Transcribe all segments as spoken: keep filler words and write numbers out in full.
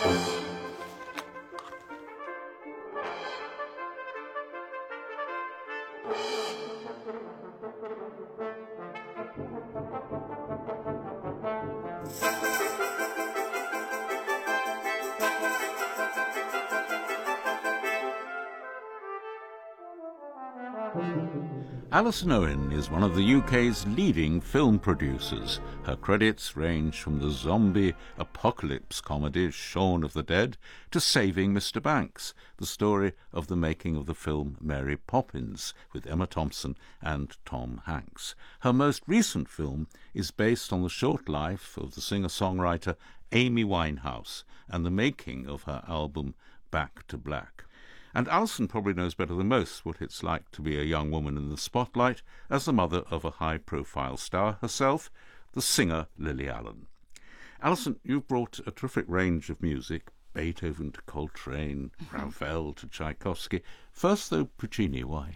Alison Owen is one of the U K's leading film producers. Her credits range from the zombie apocalypse comedy Shaun of the Dead to Saving Mister Banks, the story of the making of the film Mary Poppins with Emma Thompson and Tom Hanks. Her most recent film is based on the short life of the singer-songwriter Amy Winehouse and the making of her album Back to Black. And Alison probably knows better than most what it's like to be a young woman in the spotlight as the mother of a high-profile star herself, the singer Lily Allen. Alison, you've brought a terrific range of music, Beethoven to Coltrane, Ravel to Tchaikovsky. First, though, Puccini, why?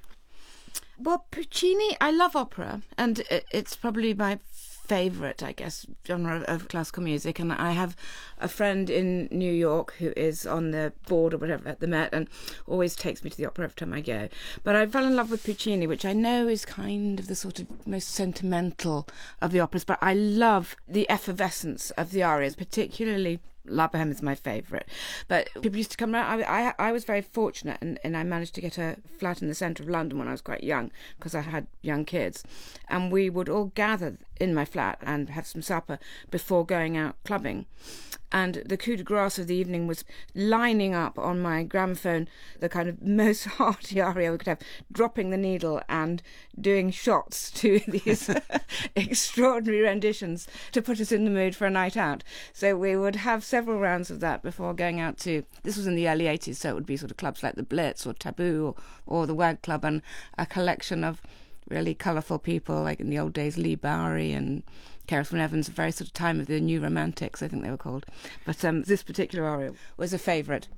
Well, Puccini, I love opera, and it's probably my favourite, I guess, genre of classical music. And I have a friend in New York who is on the board or whatever at the Met and always takes me to the opera every time I go. But I fell in love with Puccini, which I know is kind of the sort of most sentimental of the operas, but I love the effervescence of the arias, particularly La Boheme is my favourite. But people used to come around. I, I, I was very fortunate, and, and I managed to get a flat in the centre of London when I was quite young, because I had young kids. And we would all gather in my flat and have some supper before going out clubbing. And the coup de grace of the evening was lining up on my gramophone the kind of most hearty aria we could have, dropping the needle and doing shots to these extraordinary renditions to put us in the mood for a night out. So we would have several rounds of that before going out to, this was in the early eighties, so it would be sort of clubs like the Blitz or Taboo or, or the Wag Club, and a collection of really colourful people, like in the old days, Lee Bowery and Kerrithwin Evans, a very sort of time of the New Romantics, I think they were called. But um, this particular aria was a favourite.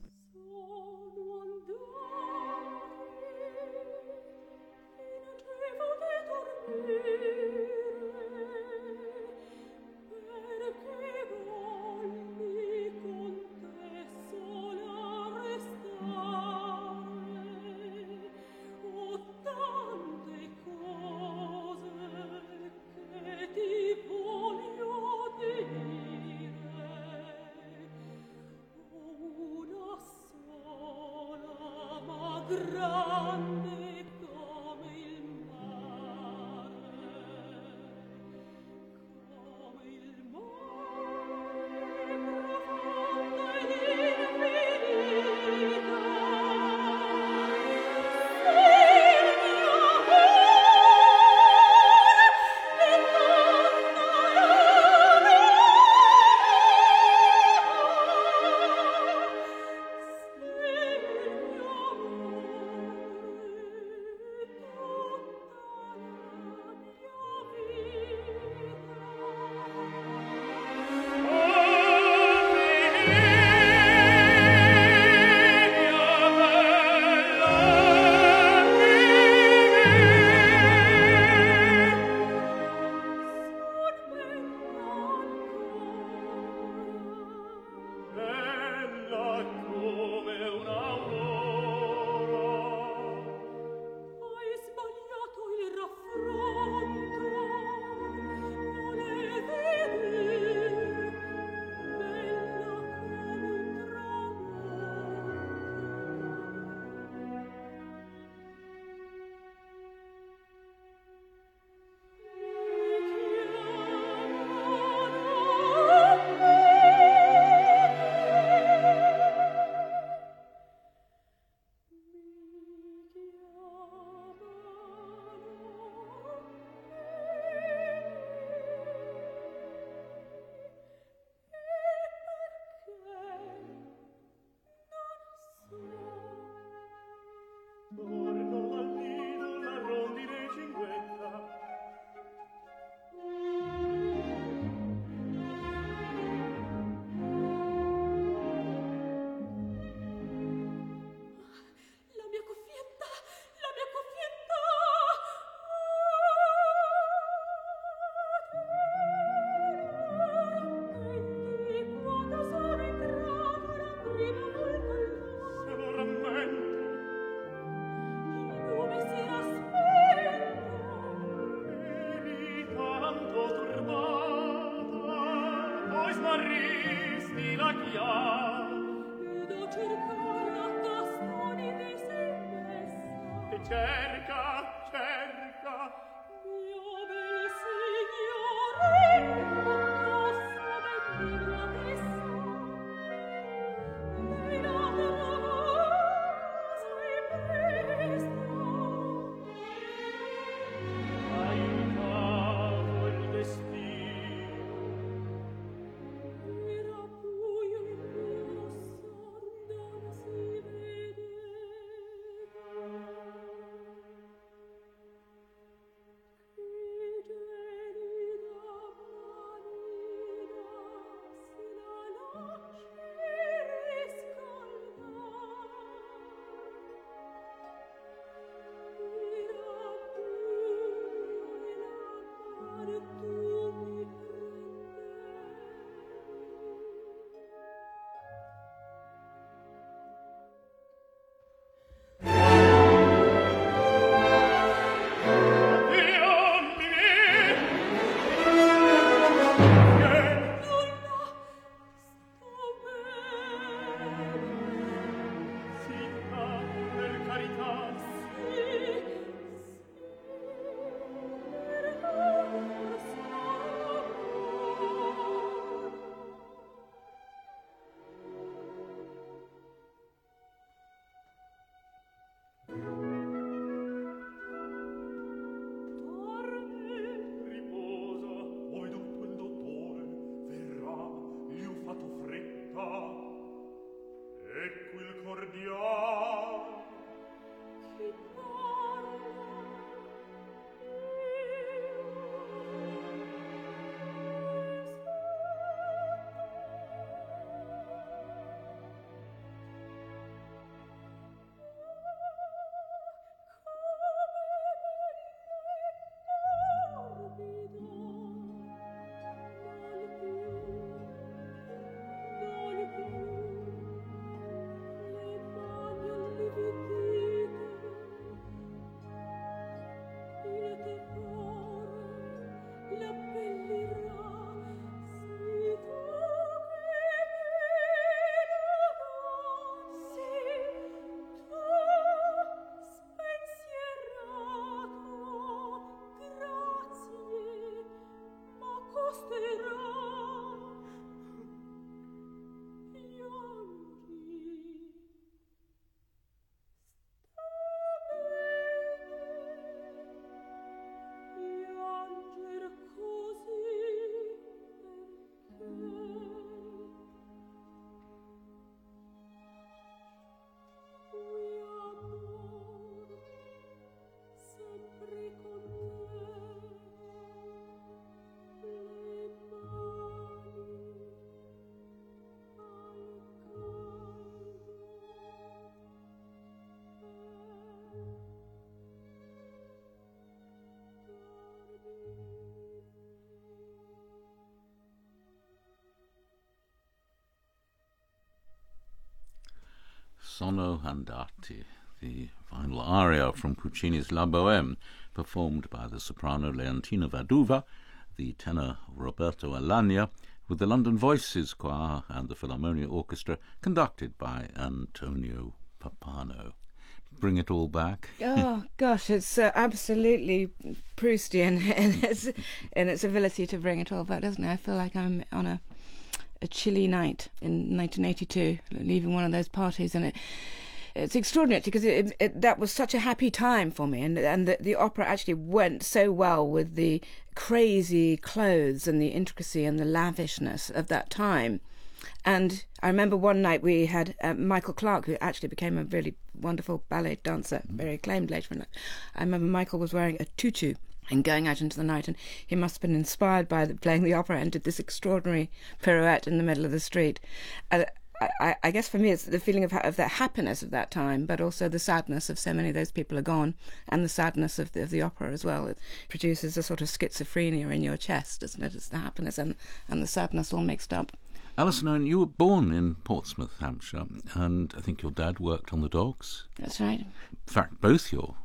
Sono Andati, the final aria from Puccini's La Bohème, performed by the soprano Leontina Vaduva, the tenor Roberto Alagna, with the London Voices Choir and the Philharmonia Orchestra, conducted by Antonio Pappano. Bring it all back. Oh gosh, it's uh, absolutely Proustian in its in its ability to bring it all back, doesn't it? I feel like I'm on a a chilly night in nineteen eighty-two, leaving one of those parties, and it it's extraordinary because it, it, it, that was such a happy time for me, and and the, the opera actually went so well with the crazy clothes and the intricacy and the lavishness of that time. And I remember one night we had uh, Michael Clarke, who actually became a really wonderful ballet dancer, very acclaimed later in life. I remember Michael was wearing a tutu and going out into the night, and he must have been inspired by the, playing the opera, and did this extraordinary pirouette in the middle of the street. Uh, I, I guess for me it's the feeling of, of the happiness of that time, but also the sadness of so many of those people are gone, and the sadness of the, of the opera as well. It produces a sort of schizophrenia in your chest, doesn't it? It's the happiness and, and the sadness all mixed up. Alison Owen, you were born in Portsmouth, Hampshire, and I think your dad worked on the docks. That's right. In fact, both your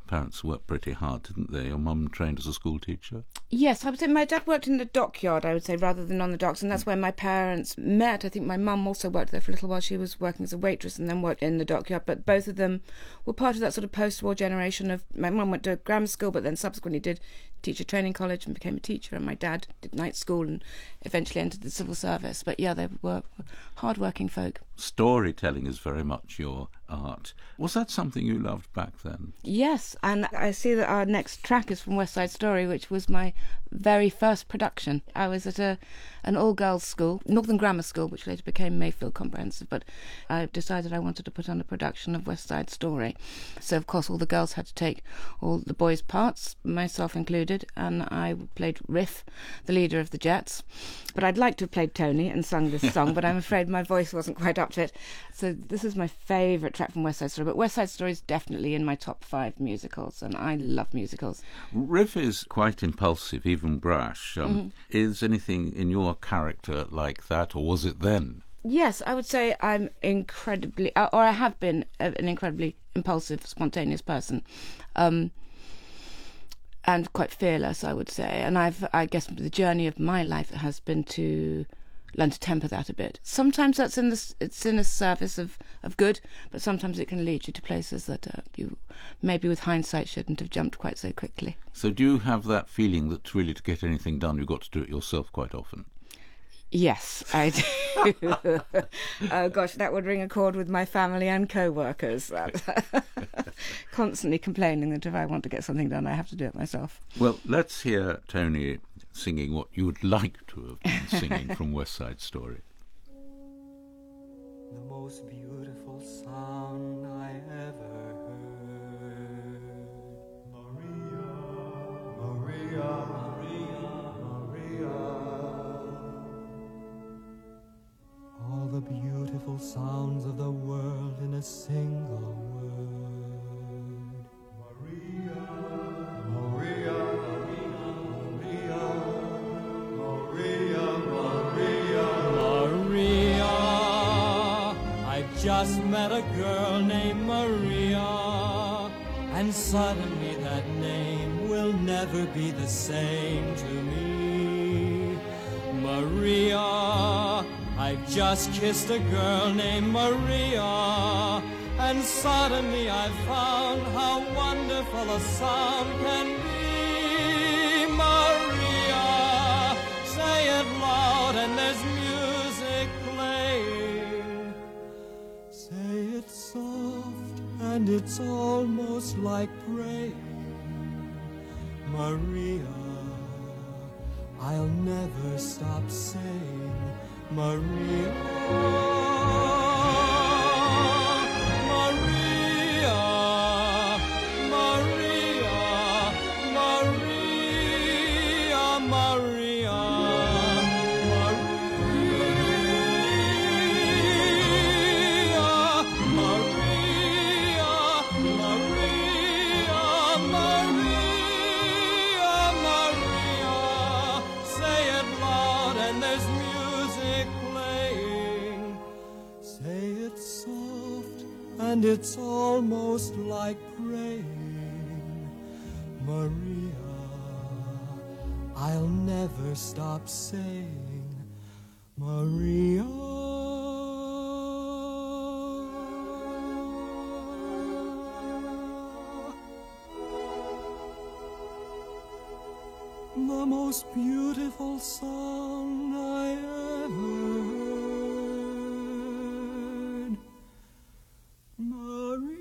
parents worked pretty hard, didn't they? Your mum trained as a school teacher? Yes, I would say my dad worked in the dockyard, I would say, rather than on the docks, and that's where my parents met. I think my mum also worked there for a little while. She was working as a waitress and then worked in the dockyard, but both of them were part of that sort of post-war generation of... My mum went to grammar school, but then subsequently did teacher training college and became a teacher, and my dad did night school and eventually entered the civil service. But yeah, they were hard-working folk. Storytelling is very much your art. Was that something you loved back then? Yes, and I see that our next track is from West Side Story, which was my very first production. I was at a an all-girls school, Northern Grammar School, which later became Mayfield Comprehensive, but I decided I wanted to put on a production of West Side Story. So, of course, all the girls had to take all the boys' parts, myself included, and I played Riff, the leader of the Jets. But I'd like to have played Tony and sung this song, but I'm afraid my voice wasn't quite up to it. So this is my favourite track from West Side Story, but West Side Story is definitely in my top five musicals, and I love musicals. Riff is quite impulsive, even brash. Um, Mm-hmm. Is anything in your character like that, or was it then? Yes, I would say I'm incredibly, or I have been an incredibly impulsive, spontaneous person. Um, and quite fearless, I would say. And I've, I guess the journey of my life has been to learn to temper that a bit. Sometimes that's in the, it's in a service of, of good, but sometimes it can lead you to places that uh, you maybe with hindsight shouldn't have jumped quite so quickly. So do you have that feeling that really to get anything done you've got to do it yourself quite often? Yes, I do. Oh gosh, that would ring a chord with my family and co-workers. Constantly complaining that if I want to get something done, I have to do it myself. Well, let's hear Tony singing what you would like to have been singing from West Side Story. The most beautiful sound I ever heard. Maria, Maria, Maria, Maria. All the beautiful sounds of the world in a single word. Maria, Maria, Maria, Maria, Maria, Maria. I've just met a girl named Maria, and suddenly that name will never be the same to me. Maria, I've just kissed a girl named Maria, and suddenly I've found how wonderful a sound can be. Maria, say it loud and there's music playing. Say it soft and it's almost like praying. Maria, I'll never stop saying Maria, Maria, Maria, Maria, Maria, and it's almost like praying. Maria, I'll never stop saying Maria. The most beautiful song I ever heard. Maria.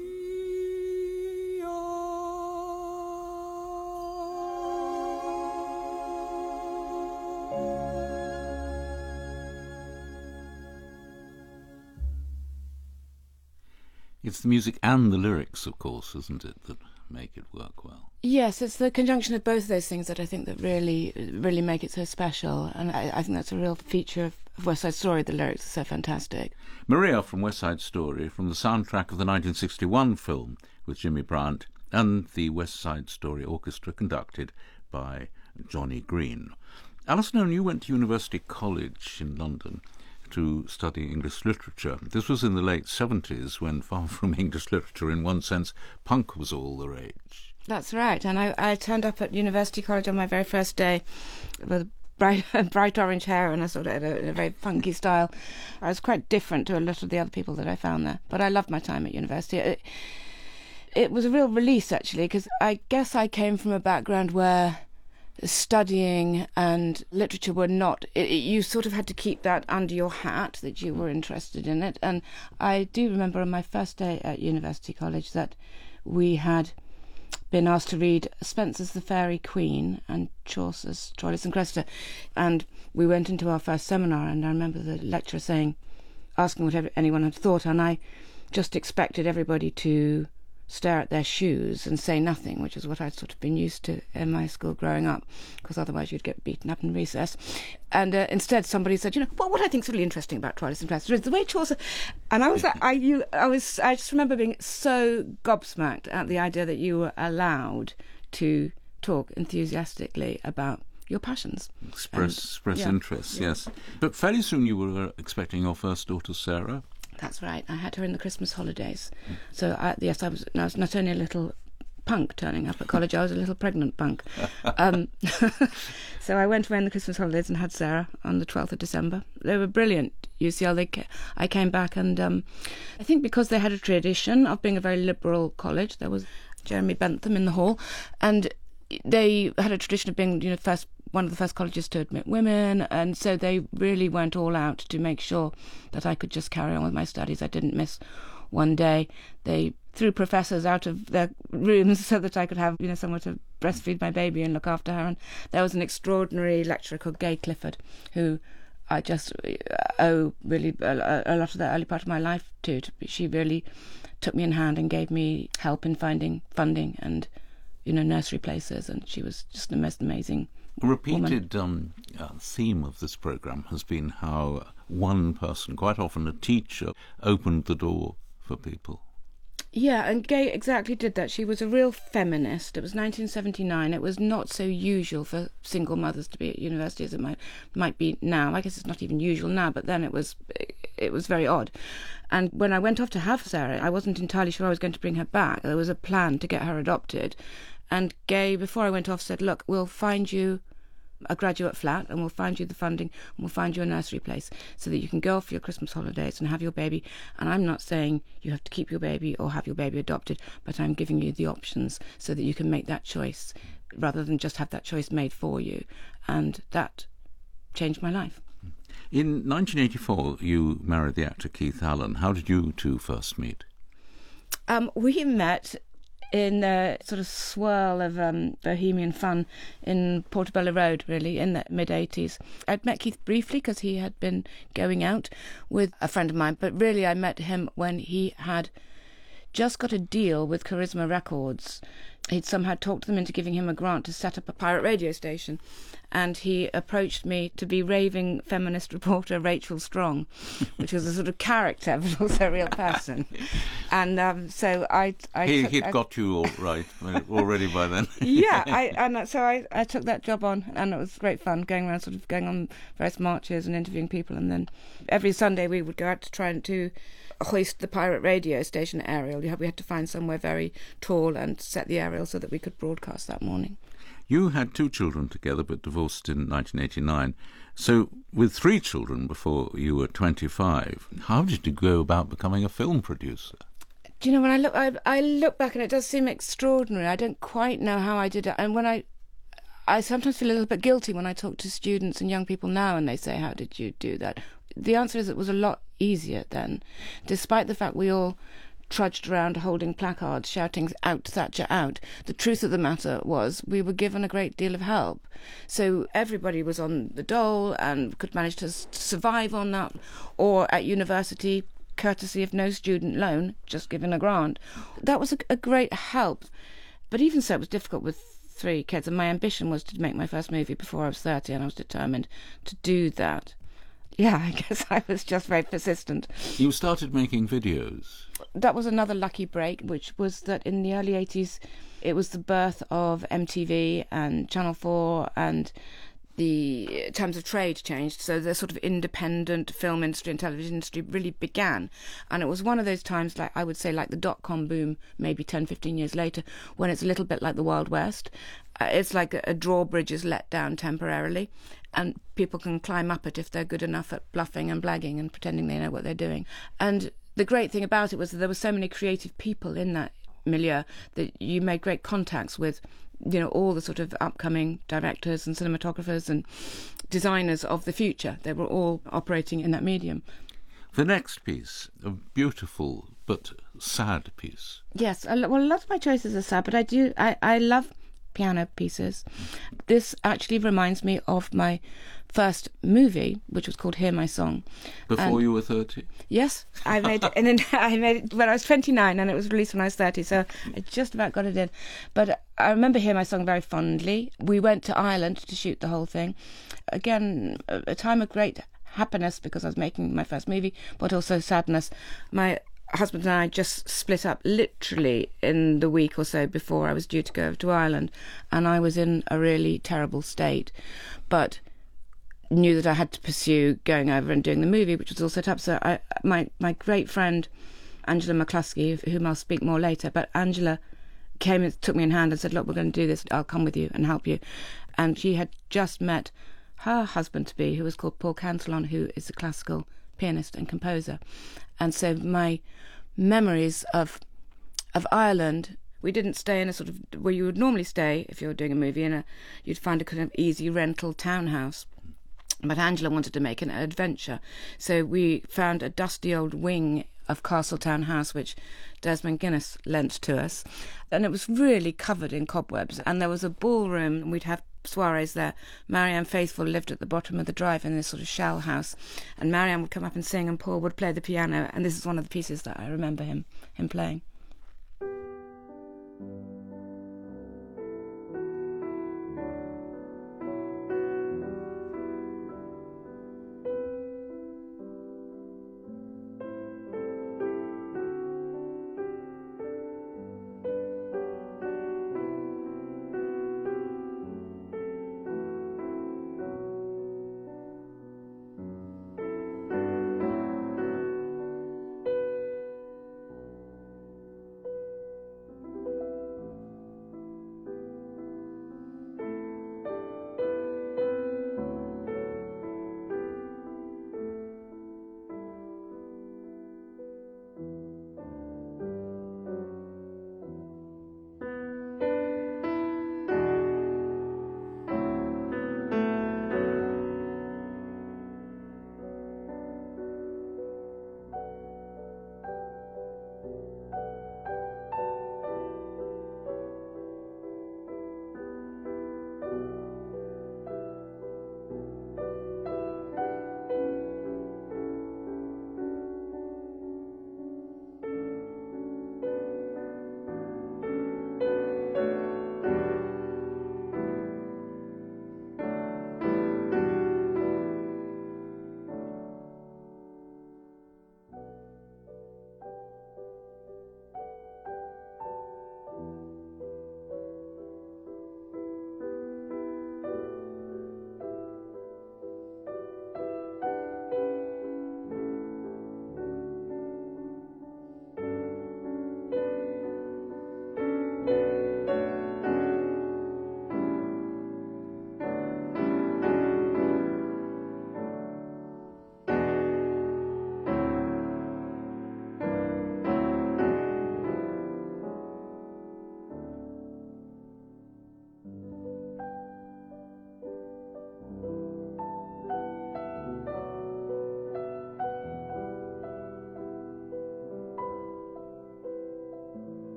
It's the music and the lyrics, of course, isn't it, that make it work well? Yes, it's the conjunction of both those things that I think that really, really make it so special, and I, I think that's a real feature of, of West Side Story. The lyrics are so fantastic. Maria from West Side Story, from the soundtrack of the nineteen sixty-one film with Jimmy Bryant and the West Side Story Orchestra, conducted by Johnny Green. Alison Owen, you went to University College in London to study English literature. This was in the late seventies, when, far from English literature, in one sense, punk was all the rage. That's right. And I, I turned up at University College on my very first day with bright, bright orange hair and a sort of a, a very funky style. I was quite different to a lot of the other people that I found there. But I loved my time at university. It, it was a real release, actually, because I guess I came from a background where studying and literature were not... It, it, you sort of had to keep that under your hat, that you were interested in it. And I do remember on my first day at University College that we had been asked to read Spenser's The Faerie Queene and Chaucer's Troilus and Cressida. And we went into our first seminar, and I remember the lecturer saying, asking what anyone had thought, and I just expected everybody to stare at their shoes and say nothing, which is what I'd sort of been used to in my school growing up, because otherwise you'd get beaten up in recess. And uh, instead somebody said, you know, well, what I think is really interesting about Troilus and Cressida is the way Chaucer... And I was like, I, you, I was, I just remember being so gobsmacked at the idea that you were allowed to talk enthusiastically about your passions. Express, and, express yeah, interests, yeah. yes. But fairly soon you were expecting your first daughter, Sarah. That's right. I had her in the Christmas holidays. So, I, yes, I was, I was not only a little punk turning up at college, I was a little pregnant punk. Um, so I went away in the Christmas holidays and had Sarah on the twelfth of December. They were brilliant, U C L. They ca- I came back and um, I think because they had a tradition of being a very liberal college, there was Jeremy Bentham in the hall, and they had a tradition of being, you know, first one of the first colleges to admit women, and so they really went all out to make sure that I could just carry on with my studies. I didn't miss one day. They threw professors out of their rooms so that I could have, you know, somewhere to breastfeed my baby and look after her. And there was an extraordinary lecturer called Gay Clifford, who I just owe really a, a lot of the early part of my life to. She really took me in hand and gave me help in finding funding and, you know, nursery places, and she was just the most amazing A repeated um, uh, theme of this programme has been how one person, quite often a teacher, opened the door for people. Yeah, and Gay exactly did that. She was a real feminist. It was nineteen seventy-nine. It was not so usual for single mothers to be at university as it might might be now. I guess it's not even usual now, but then it was it was very odd. And when I went off to have Sarah, I wasn't entirely sure I was going to bring her back. There was a plan to get her adopted. And Gay, before I went off, said, look, we'll find you a graduate flat and we'll find you the funding and we'll find you a nursery place so that you can go off for your Christmas holidays and have your baby. And I'm not saying you have to keep your baby or have your baby adopted, but I'm giving you the options so that you can make that choice rather than just have that choice made for you. And that changed my life. In nineteen eighty-four, you married the actor Keith Allen. How did you two first meet? Um, we met in the sort of swirl of um, bohemian fun in Portobello Road, really, in the mid-eighties. I'd met Keith briefly because he had been going out with a friend of mine, but really I met him when he had just got a deal with Charisma Records. He'd somehow talked them into giving him a grant to set up a pirate radio station, and he approached me to be raving feminist reporter Rachel Strong, which was a sort of character but also a real person. And um, so I... I he, took, he'd I, got you all right already by then. yeah, I, and so I, I took that job on, and it was great fun, going around sort of going on various marches and interviewing people, and then every Sunday we would go out to try and to hoist the pirate radio station aerial. We had to find somewhere very tall and set the aerial so that we could broadcast that morning. You had two children together but divorced in nineteen eighty-nine. So with three children before you were twenty-five, how did you go about becoming a film producer? Do you know, when I look, I, I look back and it does seem extraordinary. I don't quite know how I did it. And when I, I sometimes feel a little bit guilty when I talk to students and young people now and they say, how did you do that? The answer is it was a lot easier then, despite the fact we all trudged around holding placards shouting out Thatcher out. The truth of the matter was we were given a great deal of help. So everybody was on the dole and could manage to s- survive on that, or at university, courtesy of no student loan, just given a grant. That was a, a great help. But even so, it was difficult with three kids, and my ambition was to make my first movie before I was thirty, and I was determined to do that. Yeah, I guess I was just very persistent. You started making videos. That was another lucky break, which was that in the early eighties, it was the birth of M T V and Channel four, and the terms of trade changed, so the sort of independent film industry and television industry really began. And it was one of those times, like I would say, like the dot-com boom, maybe ten, fifteen years later, when it's a little bit like the Wild West. Uh, it's like a, a drawbridge is let down temporarily, and people can climb up it if they're good enough at bluffing and blagging and pretending they know what they're doing. And the great thing about it was that there were so many creative people in that milieu that you made great contacts with, you know, all the sort of upcoming directors and cinematographers and designers of the future. They were all operating in that medium. The next piece, a beautiful but sad piece. Yes, well, a lot of my choices are sad, but I do, I, I love piano pieces. This actually reminds me of my first movie, which was called Hear My Song. Before and you were thirty? Yes, I made it, and then I made it when I was twenty-nine, and it was released when I was thirty, so I just about got it in. But I remember Hear My Song very fondly. We went to Ireland to shoot the whole thing. Again, a, a time of great happiness because I was making my first movie, but also sadness. My husband and I just split up literally in the week or so before I was due to go over to Ireland, and I was in a really terrible state, but knew that I had to pursue going over and doing the movie, which was all set up. So I, my my great friend Angela McCluskey, of whom I'll speak more later, but Angela came and took me in hand and said, look, we're going to do this, I'll come with you and help you. And she had just met her husband-to-be, who was called Paul Cantillon, who is a classical pianist and composer. And so my memories of of Ireland, we didn't stay in a sort of, where you would normally stay if you were doing a movie, in a, you'd find a kind of easy rental townhouse. But Angela wanted to make an adventure. So we found a dusty old wing of Castletown House, which Desmond Guinness lent to us. And it was really covered in cobwebs. And there was a ballroom, and we'd have soirees there. Marianne Faithfull lived at the bottom of the drive in this sort of shell house. And Marianne would come up and sing, and Paul would play the piano. And this is one of the pieces that I remember him, him playing.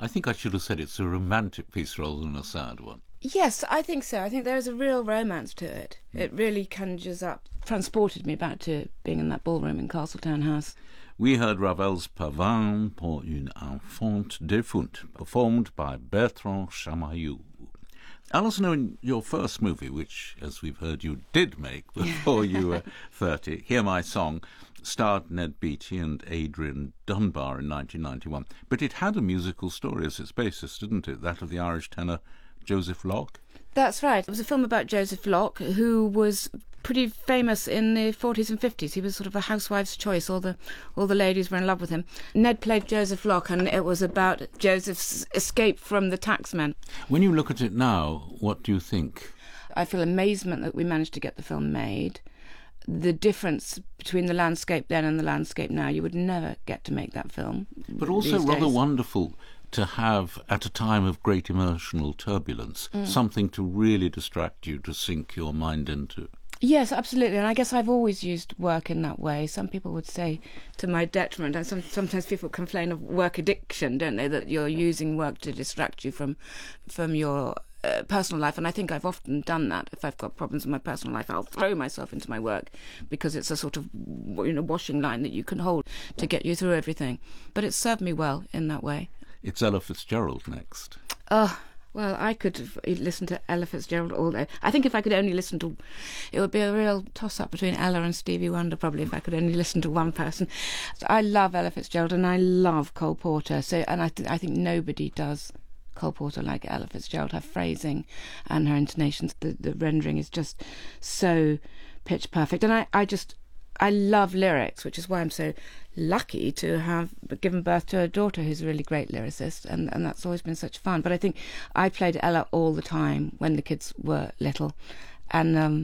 I think I should have said it's a romantic piece rather than a sad one. Yes, I think so. I think there is a real romance to it. Mm. It really conjures up, transported me back to being in that ballroom in Castletown House. We heard Ravel's Pavane pour une enfant défunte, performed by Bertrand Chamayou. Alison Owen, your first movie, which, as we've heard, you did make before you were thirty, Hear My Song, starred Ned Beatty and Adrian Dunbar in nineteen ninety-one. But it had a musical story as its basis, didn't it? That of the Irish tenor Joseph Locke? That's right. It was a film about Joseph Locke, who was pretty famous in the forties and fifties. He was sort of a housewife's choice. All the all the ladies were in love with him. Ned played Joseph Locke, and it was about Joseph's escape from the taxmen. When you look at it now, what do you think? I feel amazement that we managed to get the film made. The difference between the landscape then and the landscape now, you would never get to make that film. But also these rather days. Wonderful to have, at a time of great emotional turbulence, mm. something to really distract you, to sink your mind into. Yes, absolutely, and I guess I've always used work in that way. Some people would say to my detriment, and some, sometimes people complain of work addiction, don't they, that you're using work to distract you from from your uh, personal life, and I think I've often done that. If I've got problems in my personal life, I'll throw myself into my work because it's a sort of, you know, washing line that you can hold to get you through everything. But it's served me well in that way. It's Ella Fitzgerald next. Oh, well, I could listen to Ella Fitzgerald all day. I think if I could only listen to... It would be a real toss-up between Ella and Stevie Wonder, probably, if I could only listen to one person. So I love Ella Fitzgerald, and I love Cole Porter. So, and I, th- I think nobody does Cole Porter like Ella Fitzgerald. Her phrasing and her intonations, the, the rendering is just so pitch perfect. And I, I just... I love lyrics, which is why I'm so lucky to have given birth to a daughter who's a really great lyricist, and, and that's always been such fun. But I think I played Ella all the time when the kids were little, and um,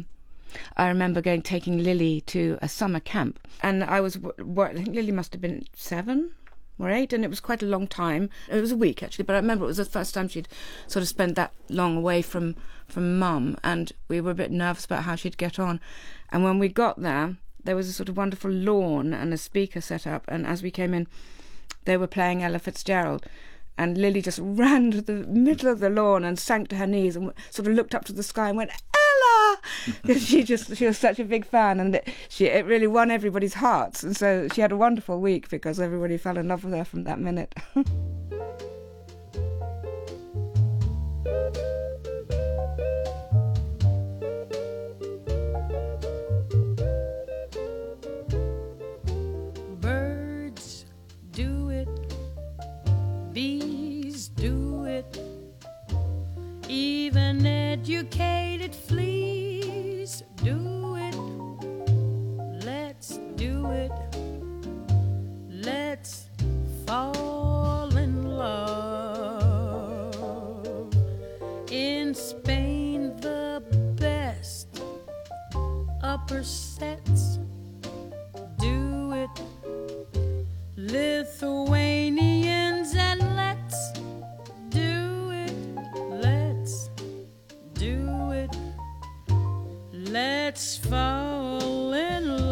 I remember going taking Lily to a summer camp, and I was, I think Lily must have been seven or eight, and it was quite a long time. It was a week, actually, but I remember it was the first time she'd sort of spent that long away from, from Mum, and we were a bit nervous about how she'd get on. And when we got there, there was a sort of wonderful lawn and a speaker set up, and as we came in, they were playing Ella Fitzgerald, and Lily just ran to the middle of the lawn and sank to her knees and sort of looked up to the sky and went, Ella! Because she just, she was such a big fan, and it, she, it really won everybody's hearts, and so she had a wonderful week because everybody fell in love with her from that minute. Bees do it, even educated fleas do it. Let's do it, let's fall in love. In Spain, the best upper sets do it. Lithuanians, and let's do it, let's do it, let's fall in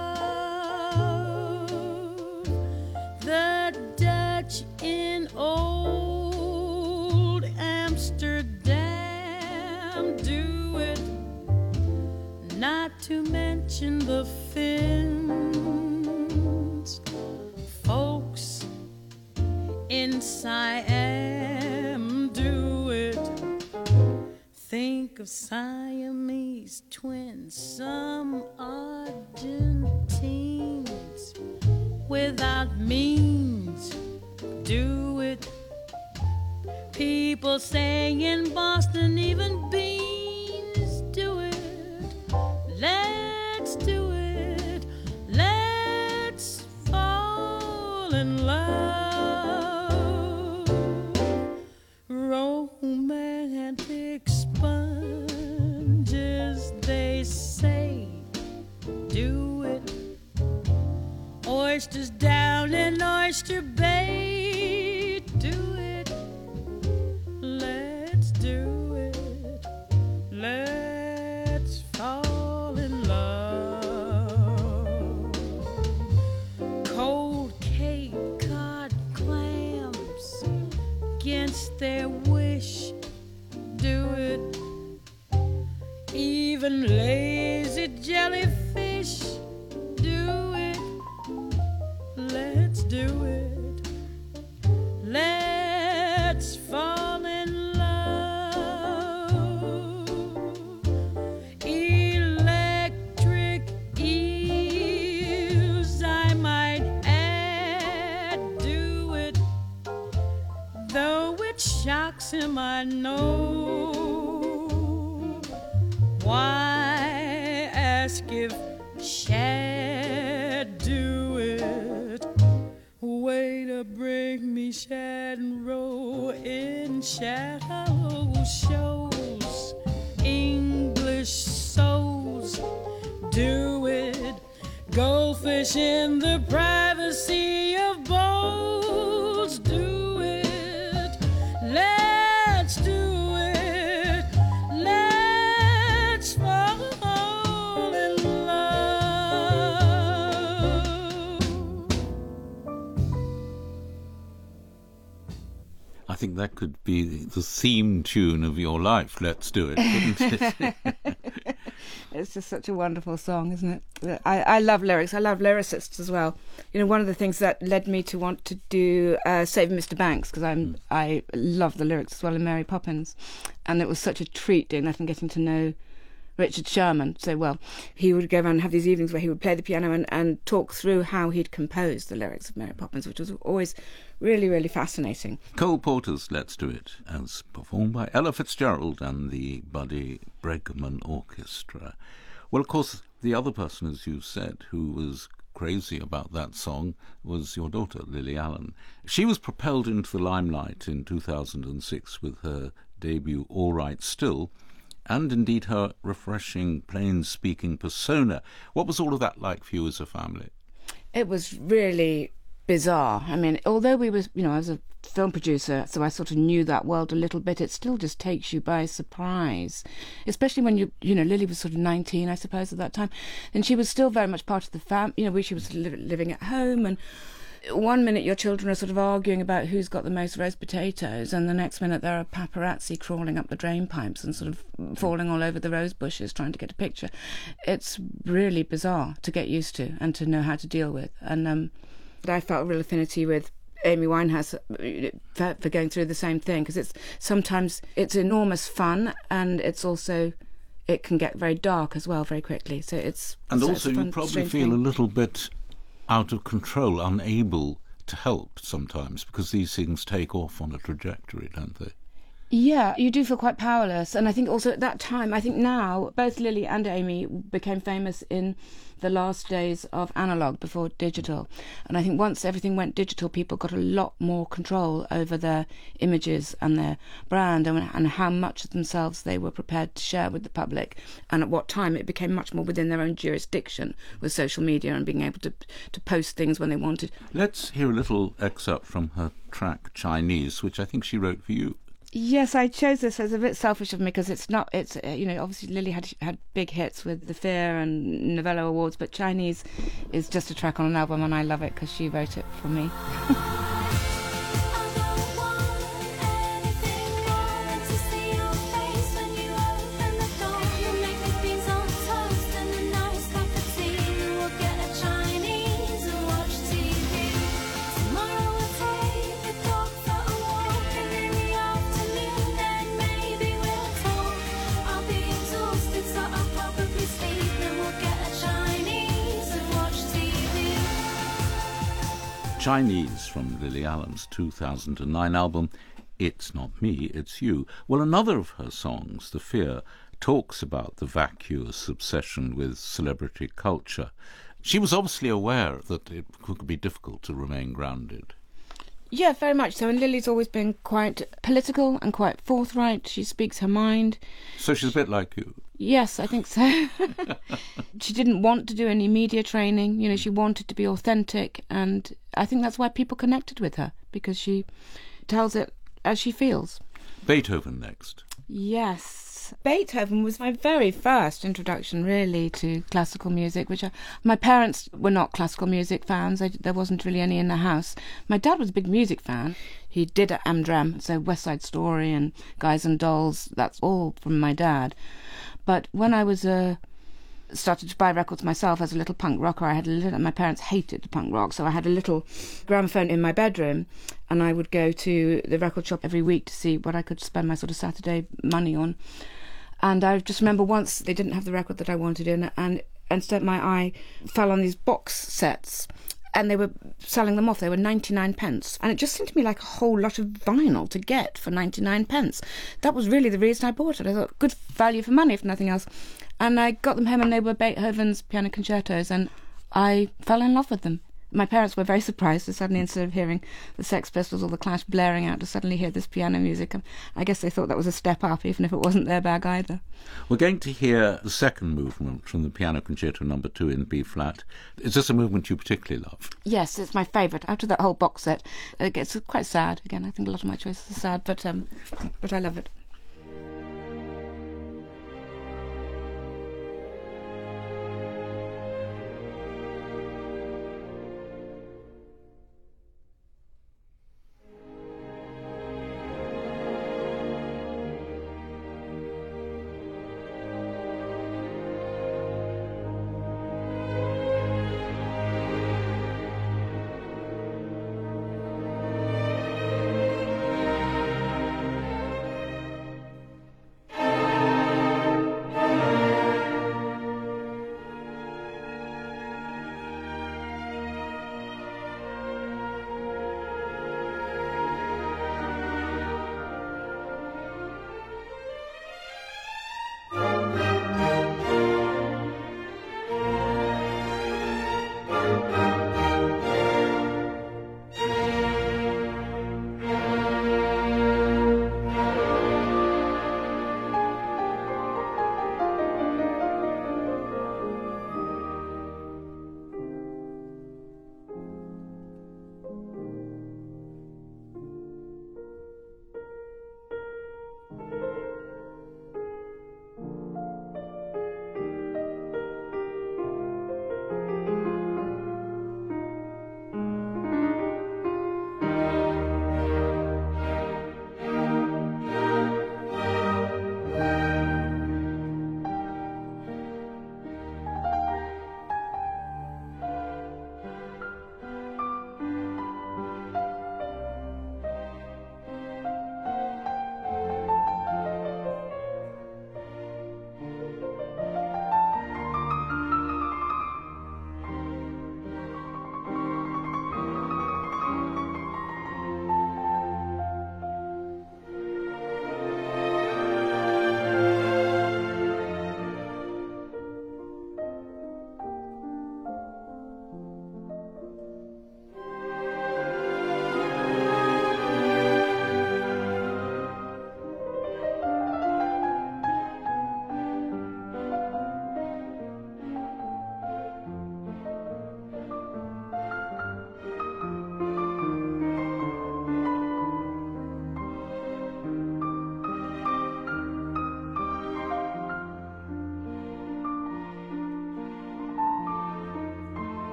love. The Dutch in old Amsterdam do it, not to mention the Finns. Folks in Siam do it. Think of Siamese twins, some Argentines without means do it. People saying in Boston even beans do it. Let's do it. Let's fall in love. Romantic sponges, they say, do it. Oysters down in Oyster Bay, do it. Let's do it. Let's fall in love. Cold Cape Cod clam against their wish. Do it. Even lazy jellyfish. Do it. Let's do it. Let's fall in love. Electric eels, I might add. Do it. Though it shocks him, I know. Why ask if Shad do it? Way to bring me Shad and Row in shallow shows. English souls do it. Goldfish in the privacy of bowls do it. Let's do it. Let's fall in love. I think that could be the theme tune of your life. Let's do it, couldn't it? It's just such a wonderful song, isn't it? I, I love lyrics. I love lyricists as well. You know, one of the things that led me to want to do uh, Save Mister Banks, because I'm mm. I love the lyrics as well in Mary Poppins, and it was such a treat doing that and getting to know Richard Sherman so well. He would go around and have these evenings where he would play the piano and, and talk through how he'd composed the lyrics of Mary Poppins, which was always really, really fascinating. Cole Porter's Let's Do It, as performed by Ella Fitzgerald and the Buddy Bregman Orchestra. Well, of course, the other person, as you said, who was crazy about that song was your daughter, Lily Allen. She was propelled into the limelight in two thousand six with her debut All Right Still, and indeed her refreshing, plain-speaking persona. What was all of that like for you as a family? It was really bizarre. I mean, although we was, you know, I was a film producer, so I sort of knew that world a little bit, it still just takes you by surprise, especially when you, you know, Lily was sort of nineteen, I suppose, at that time, and she was still very much part of the fam. You know, we she was li- living at home, and one minute your children are sort of arguing about who's got the most roast potatoes, and the next minute there are paparazzi crawling up the drain pipes and sort of falling all over the rose bushes trying to get a picture. It's really bizarre to get used to and to know how to deal with. And um, I felt a real affinity with Amy Winehouse for, for going through the same thing, because it's sometimes it's enormous fun, and it's also it can get very dark as well very quickly. So it's and so also it's a fun, you probably strange feel thing. a little bit out of control, unable to help sometimes, because these things take off on a trajectory, don't they? Yeah, you do feel quite powerless. And I think also at that time, I think now, both Lily and Amy became famous in the last days of analogue before digital. And I think once everything went digital, people got a lot more control over their images and their brand, and, and how much of themselves they were prepared to share with the public, and at what time. It became much more within their own jurisdiction with social media and being able to to post things when they wanted. Let's hear a little excerpt from her track Chinese, which I think she wrote for you. Yes, I chose this as a bit selfish of me, because it's not, it's, uh, you know, obviously Lily had had big hits with The Fear and Novello Awards, but Chinese is just a track on an album, and I love it because she wrote it for me. Chinese from Lily Allen's two thousand nine album, It's Not Me, It's You. Well, another of her songs, The Fear, talks about the vacuous obsession with celebrity culture. She was obviously aware that it could be difficult to remain grounded. Yeah, very much so. And Lily's always been quite political and quite forthright. She speaks her mind. So she's a bit like you. Yes, I think so. She didn't want to do any media training. You know, she wanted to be authentic, and I think that's why people connected with her, because she tells it as she feels. Beethoven next. Yes. Beethoven was my very first introduction, really, to classical music, which I, my parents were not classical music fans. I, there wasn't really any in the house. My dad was a big music fan. He did at Amdram, so West Side Story and Guys and Dolls, that's all from my dad. But when I was a... Uh, started to buy records myself as a little punk rocker. I had a little, my parents hated punk rock, so I had a little gramophone in my bedroom, and I would go to the record shop every week to see what I could spend my sort of Saturday money on. And I just remember once they didn't have the record that I wanted in, and instead my eye fell on these box sets, and they were selling them off. They were ninety-nine pence. And it just seemed to me like a whole lot of vinyl to get for ninety-nine pence. That was really the reason I bought it. I thought, good value for money, if nothing else. And I got them home, and they were Beethoven's piano concertos, and I fell in love with them. My parents were very surprised to suddenly, instead of hearing the Sex Pistols or the Clash blaring out, to suddenly hear this piano music. I guess they thought that was a step up, even if it wasn't their bag either. We're going to hear the second movement from the Piano Concerto Number Two in B flat. Is this a movement you particularly love? Yes, it's my favourite. After that whole box set, it gets quite sad. Again, I think a lot of my choices are sad, but um, but I love it.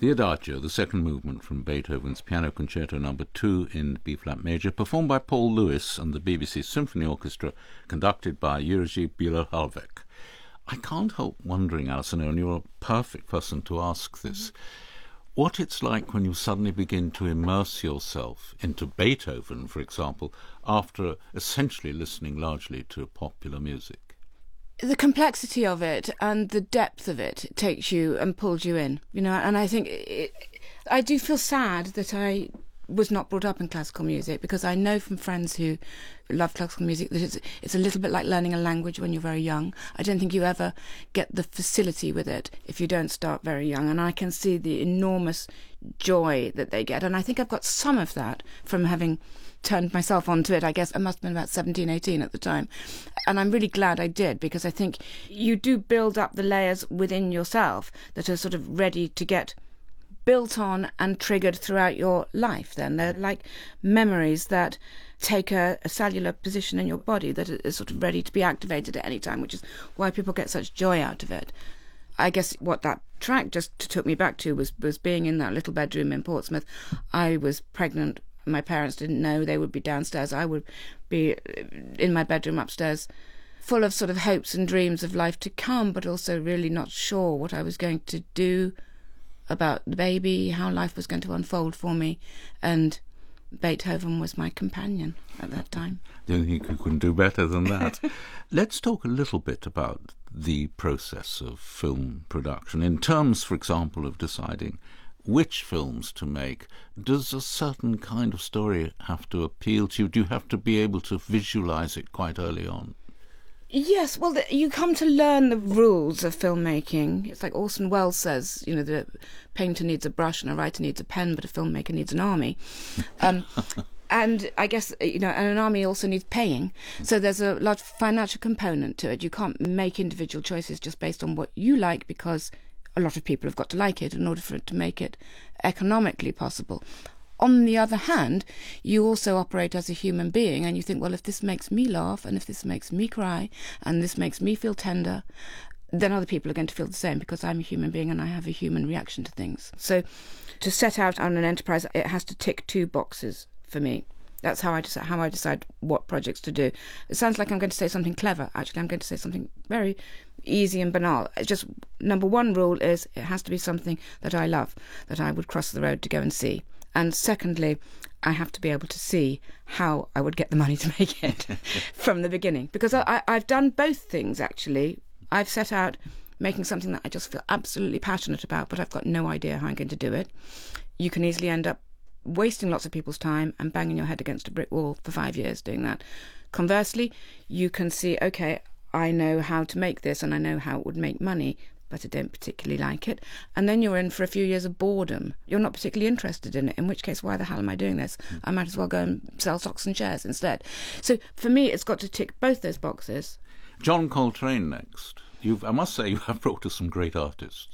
The Adagio, the second movement from Beethoven's Piano Concerto Number Two in B-flat major, performed by Paul Lewis and the B B C Symphony Orchestra, conducted by Jiří Bělohlávek. I can't help wondering, Alison, and you're a perfect person to ask this, what it's like when you suddenly begin to immerse yourself into Beethoven, for example, after essentially listening largely to popular music. The complexity of it and the depth of it takes you and pulls you in, you know, and I think it, I do feel sad that I was not brought up in classical music, because I know from friends who love classical music that it's, it's a little bit like learning a language when you're very young. I don't think you ever get the facility with it if you don't start very young, and I can see the enormous joy that they get, and I think I've got some of that from having turned myself onto it. I guess I must have been about seventeen, eighteen at the time, and I'm really glad I did, because I think you do build up the layers within yourself that are sort of ready to get built on and triggered throughout your life. Then they're like memories that take a, a cellular position in your body that is sort of ready to be activated at any time, which is why people get such joy out of it. I guess what that track just took me back to was, was being in that little bedroom in Portsmouth. I was pregnant. My parents didn't know. They would be downstairs. I would be in my bedroom upstairs, full of sort of hopes and dreams of life to come, but also really not sure what I was going to do about the baby, how life was going to unfold for me, and Beethoven was my companion at that time. I don't think you couldn't do better than that. Let's talk a little bit about the process of film production in terms, for example, of deciding which films to make. Does a certain kind of story have to appeal to you? Do you have to be able to visualize it quite early on? Yes, well, the, you come to learn the rules of filmmaking. It's like Orson Welles says, you know, the painter needs a brush and a writer needs a pen, but a filmmaker needs an army. Um, and I guess, you know, and an army also needs paying. So there's a large financial component to it. You can't make individual choices just based on what you like, because a lot of people have got to like it in order for it to make it economically possible. On the other hand, you also operate as a human being, and you think, well, if this makes me laugh, and if this makes me cry, and this makes me feel tender, then other people are going to feel the same, because I'm a human being and I have a human reaction to things. So to set out on an enterprise, it has to tick two boxes for me. That's how I decide, how I decide what projects to do. It sounds like I'm going to say something clever. Actually, I'm going to say something very easy and banal. It's just, number one rule is it has to be something that I love, that I would cross the road to go and see. And secondly, I have to be able to see how I would get the money to make it from the beginning. Because I, I've done both things, actually. I've set out making something that I just feel absolutely passionate about, but I've got no idea how I'm going to do it. You can easily end up wasting lots of people's time and banging your head against a brick wall for five years doing that. Conversely, you can see, OK, I know how to make this and I know how it would make money, but I don't particularly like it. And then you're in for a few years of boredom. You're not particularly interested in it, in which case, why the hell am I doing this? I might as well go and sell stocks and shares instead. So for me, it's got to tick both those boxes. John Coltrane next. You've, I must say, you have brought us some great artists.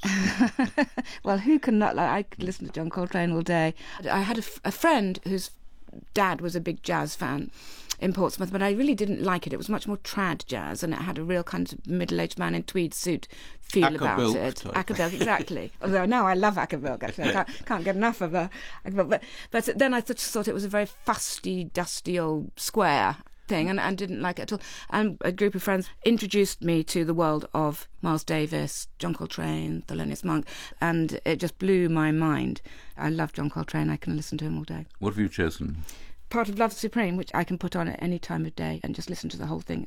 Well, who can not? Like, I could listen to John Coltrane all day. I had a, a friend whose dad was a big jazz fan in Portsmouth, but I really didn't like it. It was much more trad jazz, and it had a real kind of middle-aged man in tweed suit feel Acker-Bilk about it. type. Acker-Bilk, exactly. Although now I love Acker-Bilk, actually. I can't, can't get enough of her. But, but then I just thought it was a very fusty, dusty old square thing, and, and didn't like it at all. And a group of friends introduced me to the world of Miles Davis, John Coltrane, Thelonious Monk, and it just blew my mind. I love John Coltrane. I can listen to him all day. What have you chosen? Part of Love Supreme, which I can put on at any time of day and just listen to the whole thing.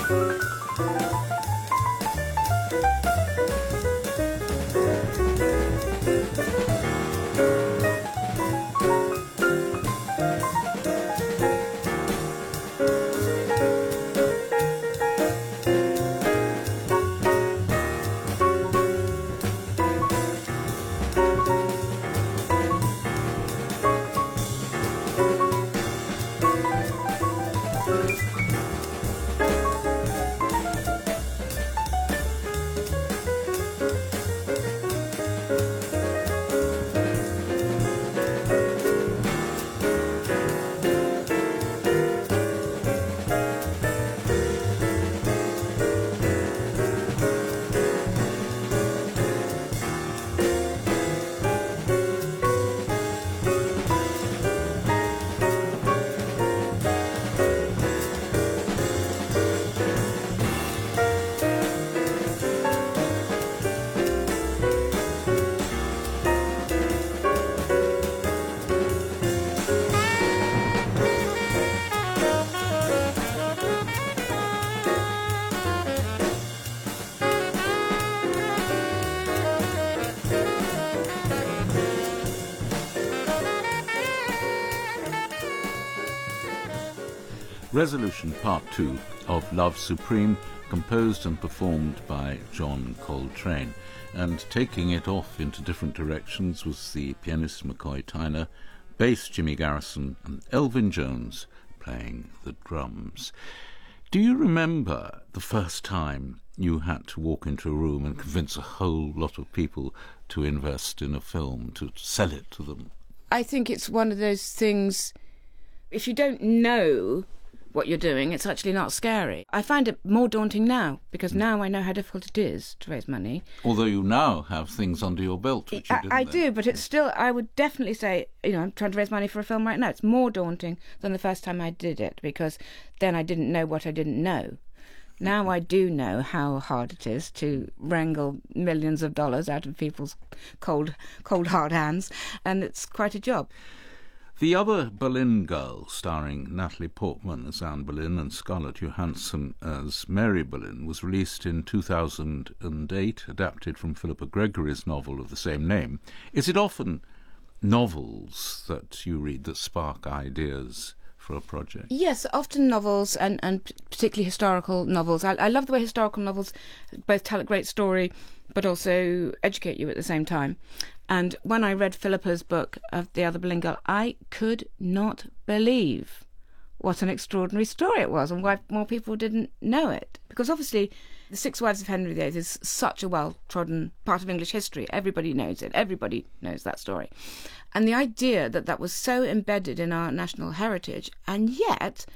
Resolution Part two of Love Supreme, composed and performed by John Coltrane. And taking it off into different directions was the pianist McCoy Tyner, bass Jimmy Garrison, and Elvin Jones playing the drums. Do you remember the first time you had to walk into a room and convince a whole lot of people to invest in a film, to sell it to them? I think it's one of those things, if you don't know what you're doing, it's actually not scary. I find it more daunting now, because now I know how difficult it is to raise money. Although you now have things under your belt, which you I, didn't I then. do, but it's still, I would definitely say, you know, I'm trying to raise money for a film right now. It's more daunting than the first time I did it, because then I didn't know what I didn't know. Now I do know how hard it is to wrangle millions of dollars out of people's cold, cold hard hands, and it's quite a job. The other Boleyn Girl, starring Natalie Portman as Anne Boleyn and Scarlett Johansson as Mary Boleyn, was released in two thousand eight, adapted from Philippa Gregory's novel of the same name. Is it often novels that you read that spark ideas for a project? Yes, often novels, and, and particularly historical novels. I, I love the way historical novels both tell a great story but also educate you at the same time. And when I read Philippa's book of The Other Boleyn Girl, I could not believe what an extraordinary story it was and why more people didn't know it. Because obviously The Six Wives of Henry the Eighth is such a well-trodden part of English history. Everybody knows it. Everybody knows that story. And the idea that that was so embedded in our national heritage, and yet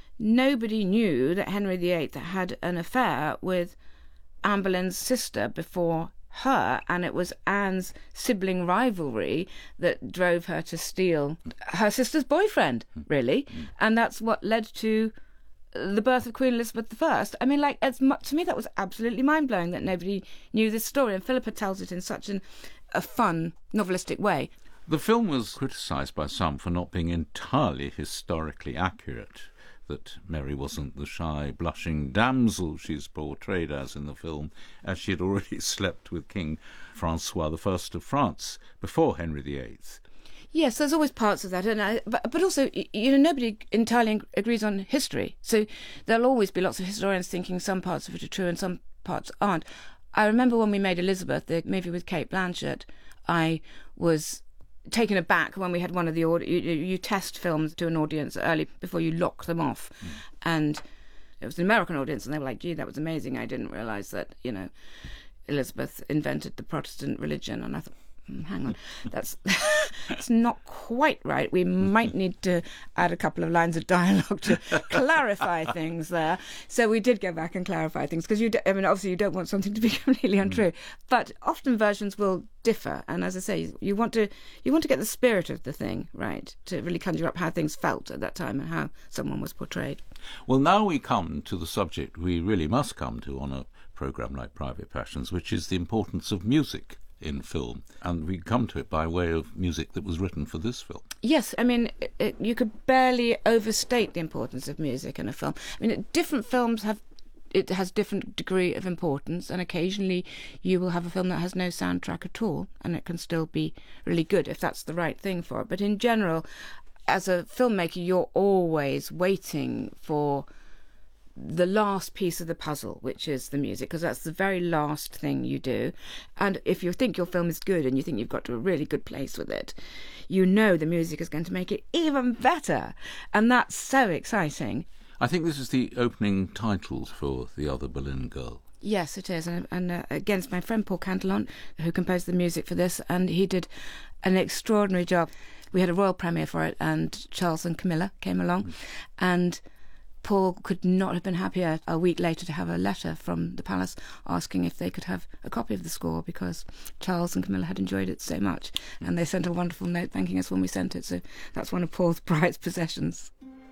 nobody knew that Henry the Eighth had an affair with Anne Boleyn's sister before her, and it was Anne's sibling rivalry that drove her to steal her sister's boyfriend, really. And that's what led to the birth of Queen Elizabeth the First. I mean, like, it's, to me, that was absolutely mind-blowing that nobody knew this story, and Philippa tells it in such an, a fun, novelistic way. The film was criticised by some for not being entirely historically accurate, that Mary wasn't the shy, blushing damsel she's portrayed as in the film, as she had already slept with King Francois the First of France before Henry the Eighth. Yes, there's always parts of that, and I, but, but also, you know, nobody entirely agrees on history, so there'll always be lots of historians thinking some parts of it are true and some parts aren't. I remember when we made Elizabeth, the movie with Cate Blanchett, I was taken aback when we had one of the audi- you, you test films to an audience early before you lock them off, mm. and it was an American audience, and they were like, "Gee, that was amazing! I didn't realise that, you know, Elizabeth invented the Protestant religion." And I thought, mm, hang on, that's that's not quite right. We might need to add a couple of lines of dialogue to clarify things there. So we did go back and clarify things, because you, do, I mean, obviously you don't want something to be completely untrue, but often versions will differ. And as I say, you want to you want to get the spirit of the thing right, to really conjure up how things felt at that time and how someone was portrayed. Well, now we come to the subject we really must come to on a programme like Private Passions, which is the importance of music in film, and we come to it by way of music that was written for this film. Yes, I mean, it, it, you could barely overstate the importance of music in a film. I mean, different films have it has different degree of importance, and occasionally you will have a film that has no soundtrack at all, and it can still be really good if that's the right thing for it. But in general, as a filmmaker, you're always waiting for the last piece of the puzzle, which is the music, because that's the very last thing you do. And if you think your film is good and you think you've got to a really good place with it, you know the music is going to make it even better, and that's so exciting. I think this is the opening titles for The Other Berlin Girl. Yes, it is. And, and uh, again, it's my friend Paul Cantillon who composed the music for this, and he did an extraordinary job. We had a royal premiere for it, and Charles and Camilla came along, mm. and Paul could not have been happier a week later to have a letter from the palace asking if they could have a copy of the score, because Charles and Camilla had enjoyed it so much, and they sent a wonderful note thanking us when we sent it. So that's one of Paul's prized possessions.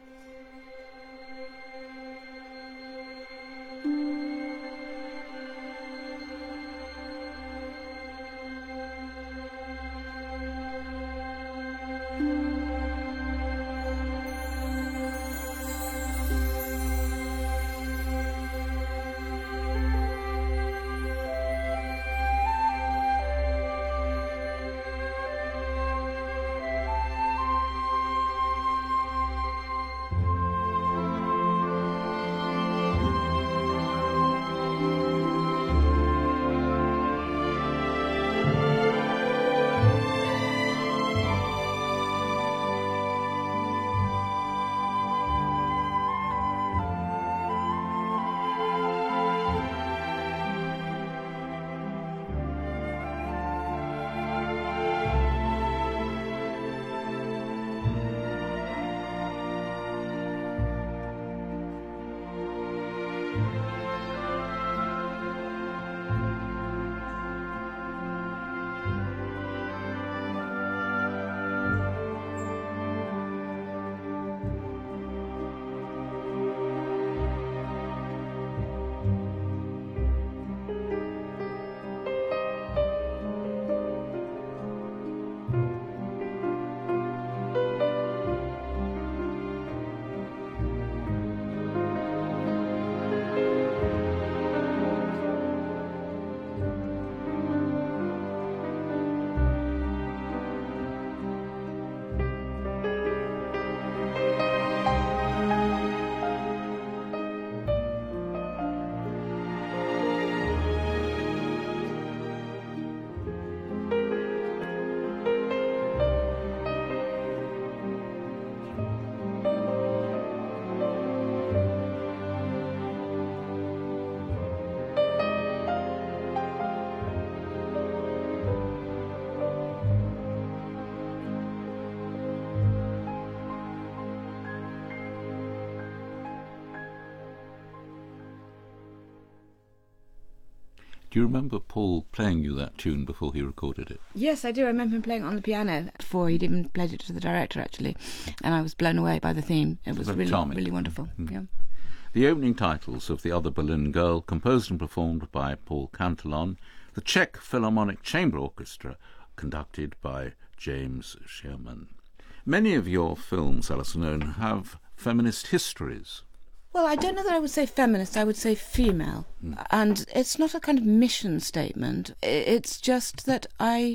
Do you remember Paul playing you that tune before he recorded it? Yes, I do. I remember him playing it on the piano before he'd even played it to the director, actually. And I was blown away by the theme. It was Very really, charming. really wonderful. Mm-hmm. Yeah. The opening titles of The Other Berlin Girl, composed and performed by Paul Cantillon, the Czech Philharmonic Chamber Orchestra, conducted by James Sherman. Many of your films, Alison Owen, have feminist histories. Well, I don't know that I would say feminist, I would say female. Mm. And it's not a kind of mission statement. It's just that I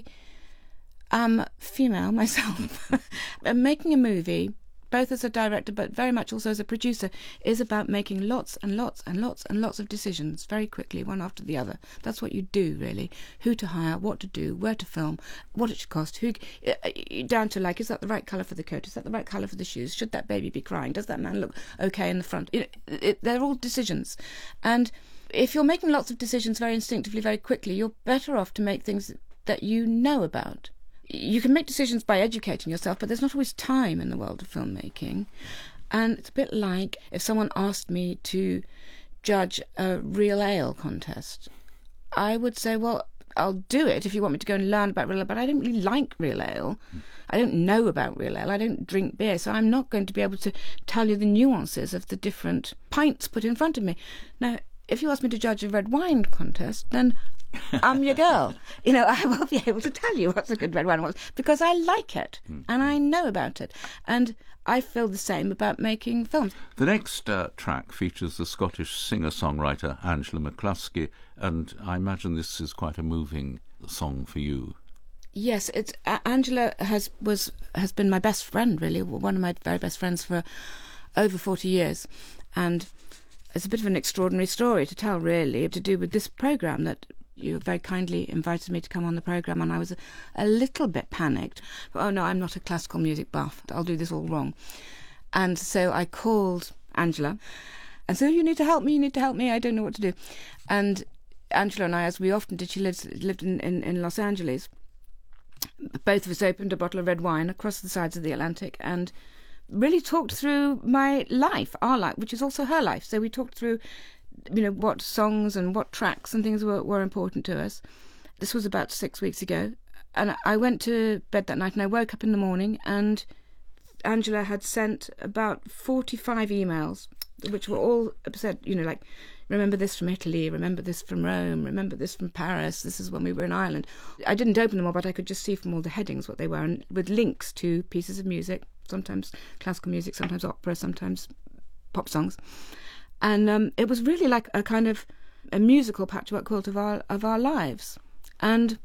am female myself. And making a movie, both as a director but very much also as a producer, is about making lots and lots and lots and lots of decisions very quickly, one after the other. That's what you do, really. Who to hire, what to do, where to film, what it should cost, who, down to, like, is that the right colour for the coat? Is that the right colour for the shoes? Should that baby be crying? Does that man look okay in the front? You know, it, they're all decisions. And if you're making lots of decisions very instinctively, very quickly, you're better off to make things that you know about. You can make decisions by educating yourself, but there's not always time in the world of filmmaking. And it's a bit like if someone asked me to judge a real ale contest. I would say, well, I'll do it if you want me to go and learn about real ale, but I don't really like real ale. I don't know about real ale. I don't drink beer, so I'm not going to be able to tell you the nuances of the different pints put in front of me. Now, if you ask me to judge a red wine contest, then I'm your girl. You know, I will be able to tell you what's a good red wine was because I like it mm. and I know about it. And I feel the same about making films. The next uh, track features the Scottish singer-songwriter Angela McCluskey, and I imagine this is quite a moving song for you. Yes, it's uh, Angela has was has been my best friend, really, one of my very best friends for over forty years, and it's a bit of an extraordinary story to tell, really, to do with this programme that you very kindly invited me to come on the programme, and I was a, a little bit panicked. Oh no, I'm not a classical music buff. I'll do this all wrong. And so I called Angela and said, you need to help me, you need to help me, I don't know what to do. And Angela and I, as we often did, she lived, lived in, in, in Los Angeles. Both of us opened a bottle of red wine across the sides of the Atlantic and really talked through my life, our life, which is also her life. So we talked through, you know, what songs and what tracks and things were, were important to us. This was about six weeks ago. And I went to bed that night and I woke up in the morning and Angela had sent about forty-five emails, which were all said, you know, like, remember this from Italy, remember this from Rome, remember this from Paris, this is when we were in Ireland. I didn't open them all, but I could just see from all the headings what they were, and with links to pieces of music, sometimes classical music, sometimes opera, sometimes pop songs. And um, it was really like a kind of a musical patchwork quilt of our of our lives. And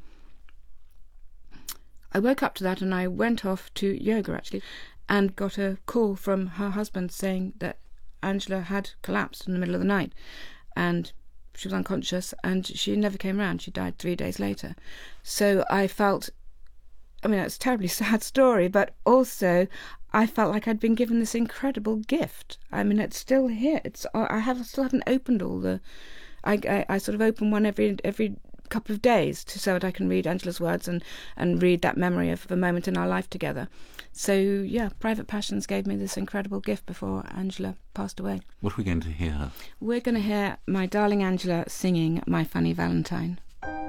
I woke up to that and I went off to yoga, actually, and got a call from her husband saying that Angela had collapsed in the middle of the night and she was unconscious and she never came round. She died three days later. So I felt, I mean, it's a terribly sad story, but also I felt like I'd been given this incredible gift. I mean, it's still here. It's I have still haven't opened all the. I, I, I sort of open one every every couple of days to so that I can read Angela's words and, and read that memory of a moment in our life together. So yeah, Private Passions gave me this incredible gift before Angela passed away. What are we going to hear? We're going to hear my darling Angela singing My Funny Valentine.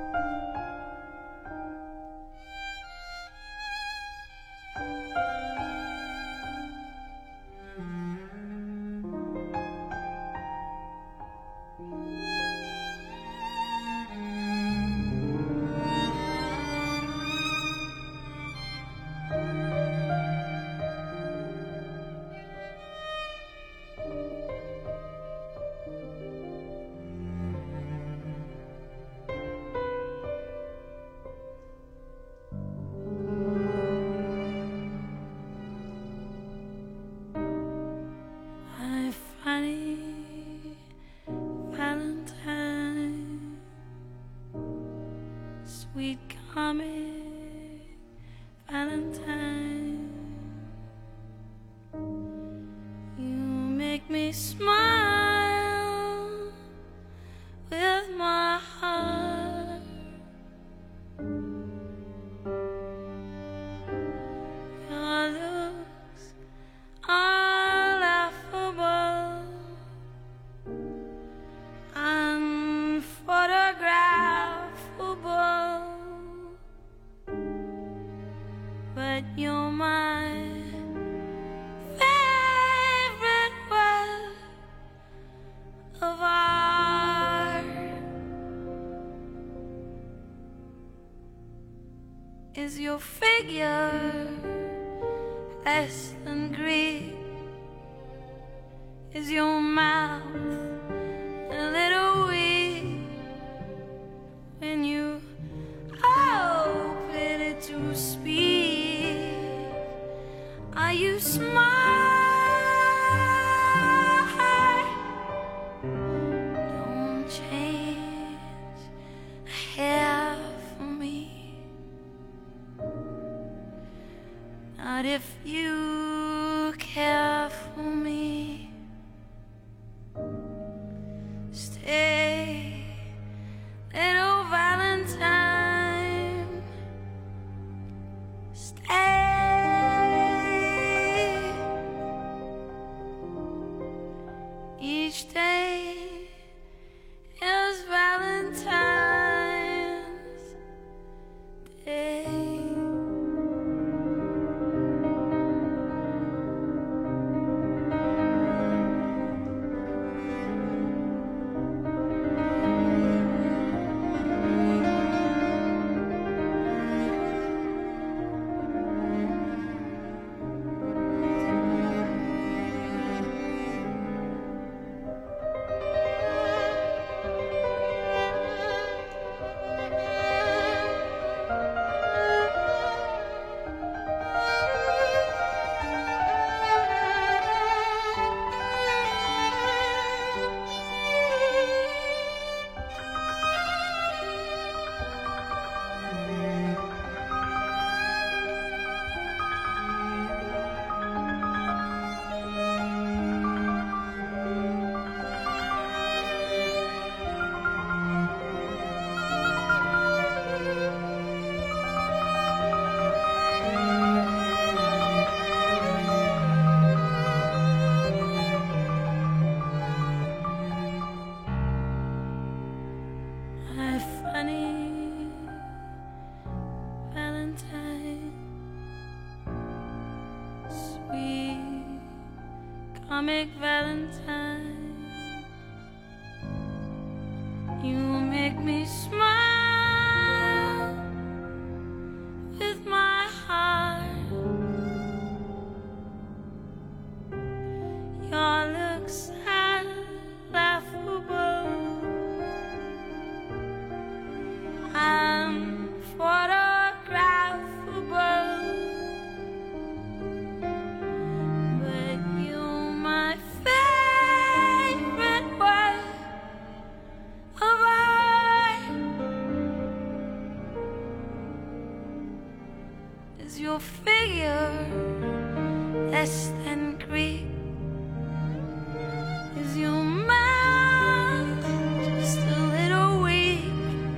Sweet comic Valentine, you make me smile with my heart. Your looks are laughable, unphotographable, but you're my favorite work of art. Is your figure less than Greek? Is your mouth a little weak when you open it to speak? Are you smart? Don't change a hair for me, not if you care for me. Stay, little Valentine, stay. Each day is Valentine's Day. comic Valentine. You make me smile with my heart. Your looks are laughable. I'm photographable. But you're my favorite work of art. Is your figure less than Greek? Is your mouth just a little weak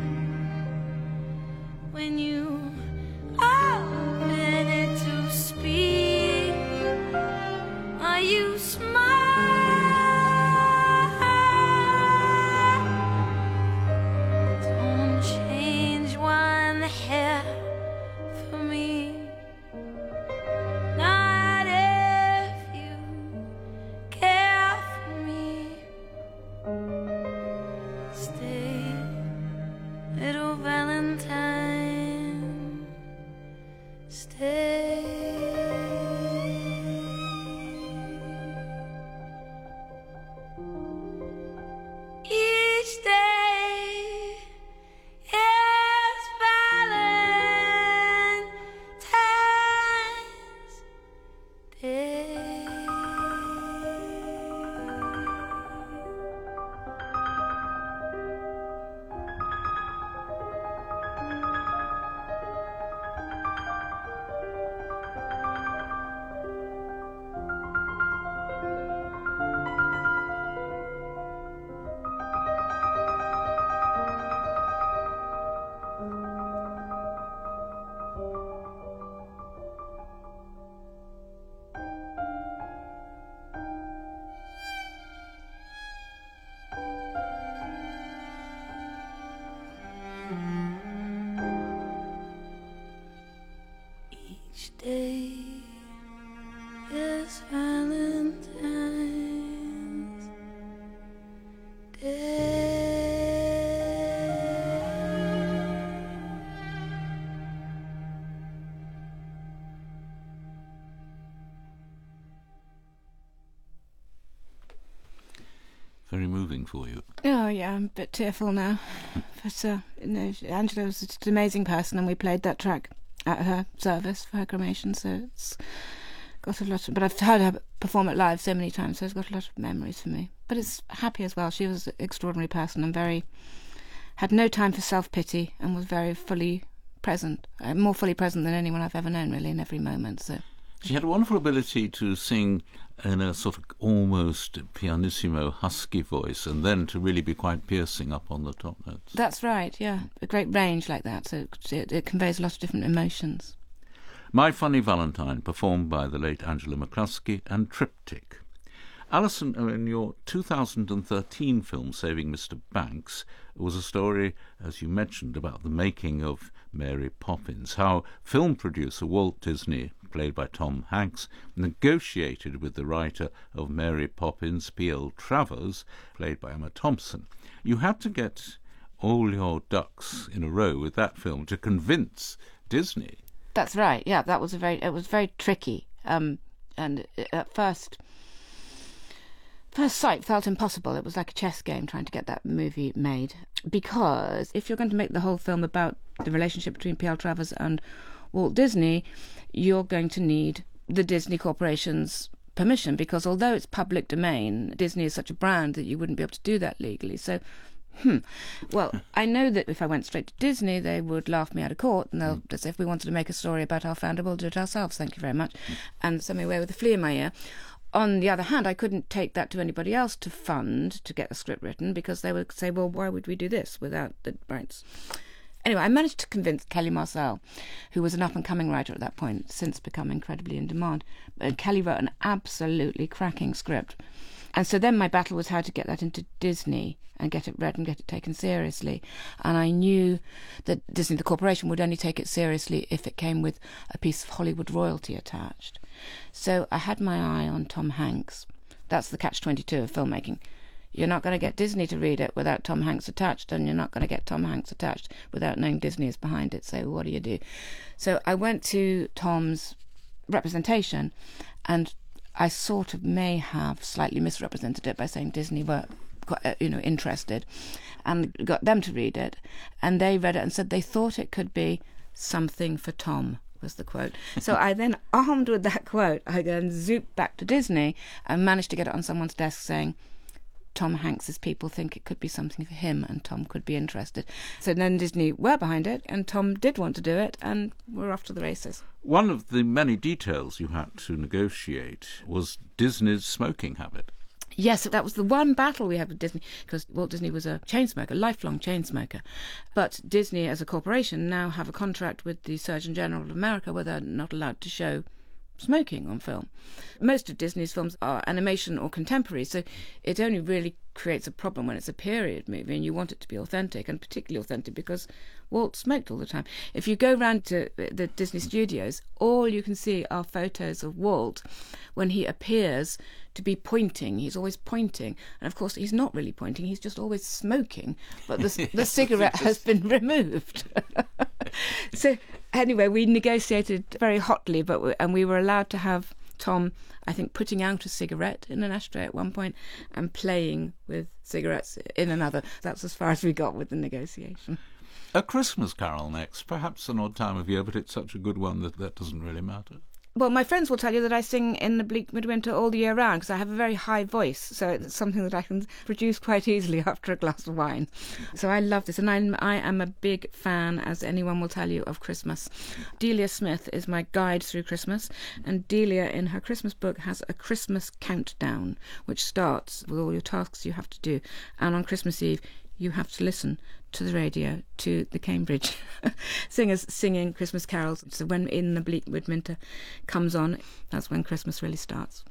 when you open it to speak? Are you smart? Don't change one hair for me. Not if you care for me. Stay, little Valentine. Stay. Each day is Valentine's Day. Each day is Valentine's Day. Very moving for you. Oh yeah, I'm a bit tearful now. But uh, you know, Angela was just an amazing person, and we played that track at her service for her cremation. So it's got a lot. Of, but I've heard her perform it live so many times, so it's got a lot of memories for me. But it's happy as well. She was an extraordinary person and very had no time for self-pity and was very fully present, uh, more fully present than anyone I've ever known, really, in every moment. So She had a wonderful ability to sing in a sort of almost pianissimo, husky voice, and then to really be quite piercing up on the top notes. that's right, yeah. A great range like that, so it, it conveys a lot of different emotions. My Funny Valentine, performed by the late Angela McCluskey, and Triptych. Alison, in your two thousand thirteen film Saving Mister Banks, was a story, as you mentioned, about the making of Mary Poppins, how film producer Walt Disney, played by Tom Hanks, negotiated with the writer of Mary Poppins, P L Travers, played by Emma Thompson. You had to get all your ducks in a row with that film to convince Disney. That's right, yeah, that was a very, it was very tricky. Um, and at first... First sight felt impossible. It was like a chess game trying to get that movie made. Because if you're going to make the whole film about the relationship between P L Travers and Walt Disney, you're going to need the Disney Corporation's permission, because although it's public domain, Disney is such a brand that you wouldn't be able to do that legally. So, hmm. Well, I know that if I went straight to Disney, they would laugh me out of court, and they'll just say, if we wanted to make a story about our founder, we'll do it ourselves, thank you very much, and send me away with a flea in my ear. On the other hand, I couldn't take that to anybody else to fund to get the script written, because they would say, well, why would we do this without the rights? Anyway, I managed to convince Kelly Marcel, who was an up-and-coming writer at that point, since become incredibly in demand. And Kelly wrote an absolutely cracking script. And so then my battle was how to get that into Disney and get it read and get it taken seriously. And I knew that Disney, the corporation, would only take it seriously if it came with a piece of Hollywood royalty attached. So I had my eye on Tom Hanks, That's the catch twenty-two of filmmaking. You're not going to get Disney to read it without Tom Hanks attached, and you're not going to get Tom Hanks attached without knowing Disney is behind it. So what do you do? So I went to Tom's representation, and I sort of may have slightly misrepresented it by saying Disney were, you know, interested, and got them to read it, and they read it and said they thought it could be something for Tom, was the quote. So I then, armed with that quote, I then zooped back to Disney and managed to get it on someone's desk saying, Tom Hanks's people think it could be something for him and Tom could be interested. So then Disney were behind it, and Tom did want to do it, and we're off to the races. One of the many details you had to negotiate was Disney's smoking habit. Yes, that was the one battle we had with Disney, because Walt Disney was a chain smoker, lifelong chain smoker. But Disney, as a corporation, now have a contract with the Surgeon General of America where they're not allowed to show smoking on film. Most of Disney's films are animation or contemporary, so it only really creates a problem when it's a period movie and you want it to be authentic, and particularly authentic because Walt smoked all the time. If you go round to the Disney studios, all you can see are photos of Walt when he appears to be pointing. He's always pointing, and of course he's not really pointing, he's just always smoking, but the, the cigarette has been removed. So anyway, we negotiated very hotly, but we, and we were allowed to have Tom, I think, putting out a cigarette in an ashtray at one point and playing with cigarettes in another. That's as far as we got with the negotiation. A Christmas Carol next, perhaps an odd time of year, but it's such a good one that that doesn't really matter. Well, my friends will tell you that I sing in the bleak midwinter all the year round because I have a very high voice, so it's something that I can produce quite easily after a glass of wine. So I love this, and I'm, I am a big fan, as anyone will tell you, of Christmas. Delia Smith is my guide through Christmas, and Delia, in her Christmas book, has a Christmas countdown, which starts with all your tasks you have to do, and on Christmas Eve you have to listen to the radio to the Cambridge singers singing Christmas carols. So when In the Bleak Midwinter comes on, that's when Christmas really starts.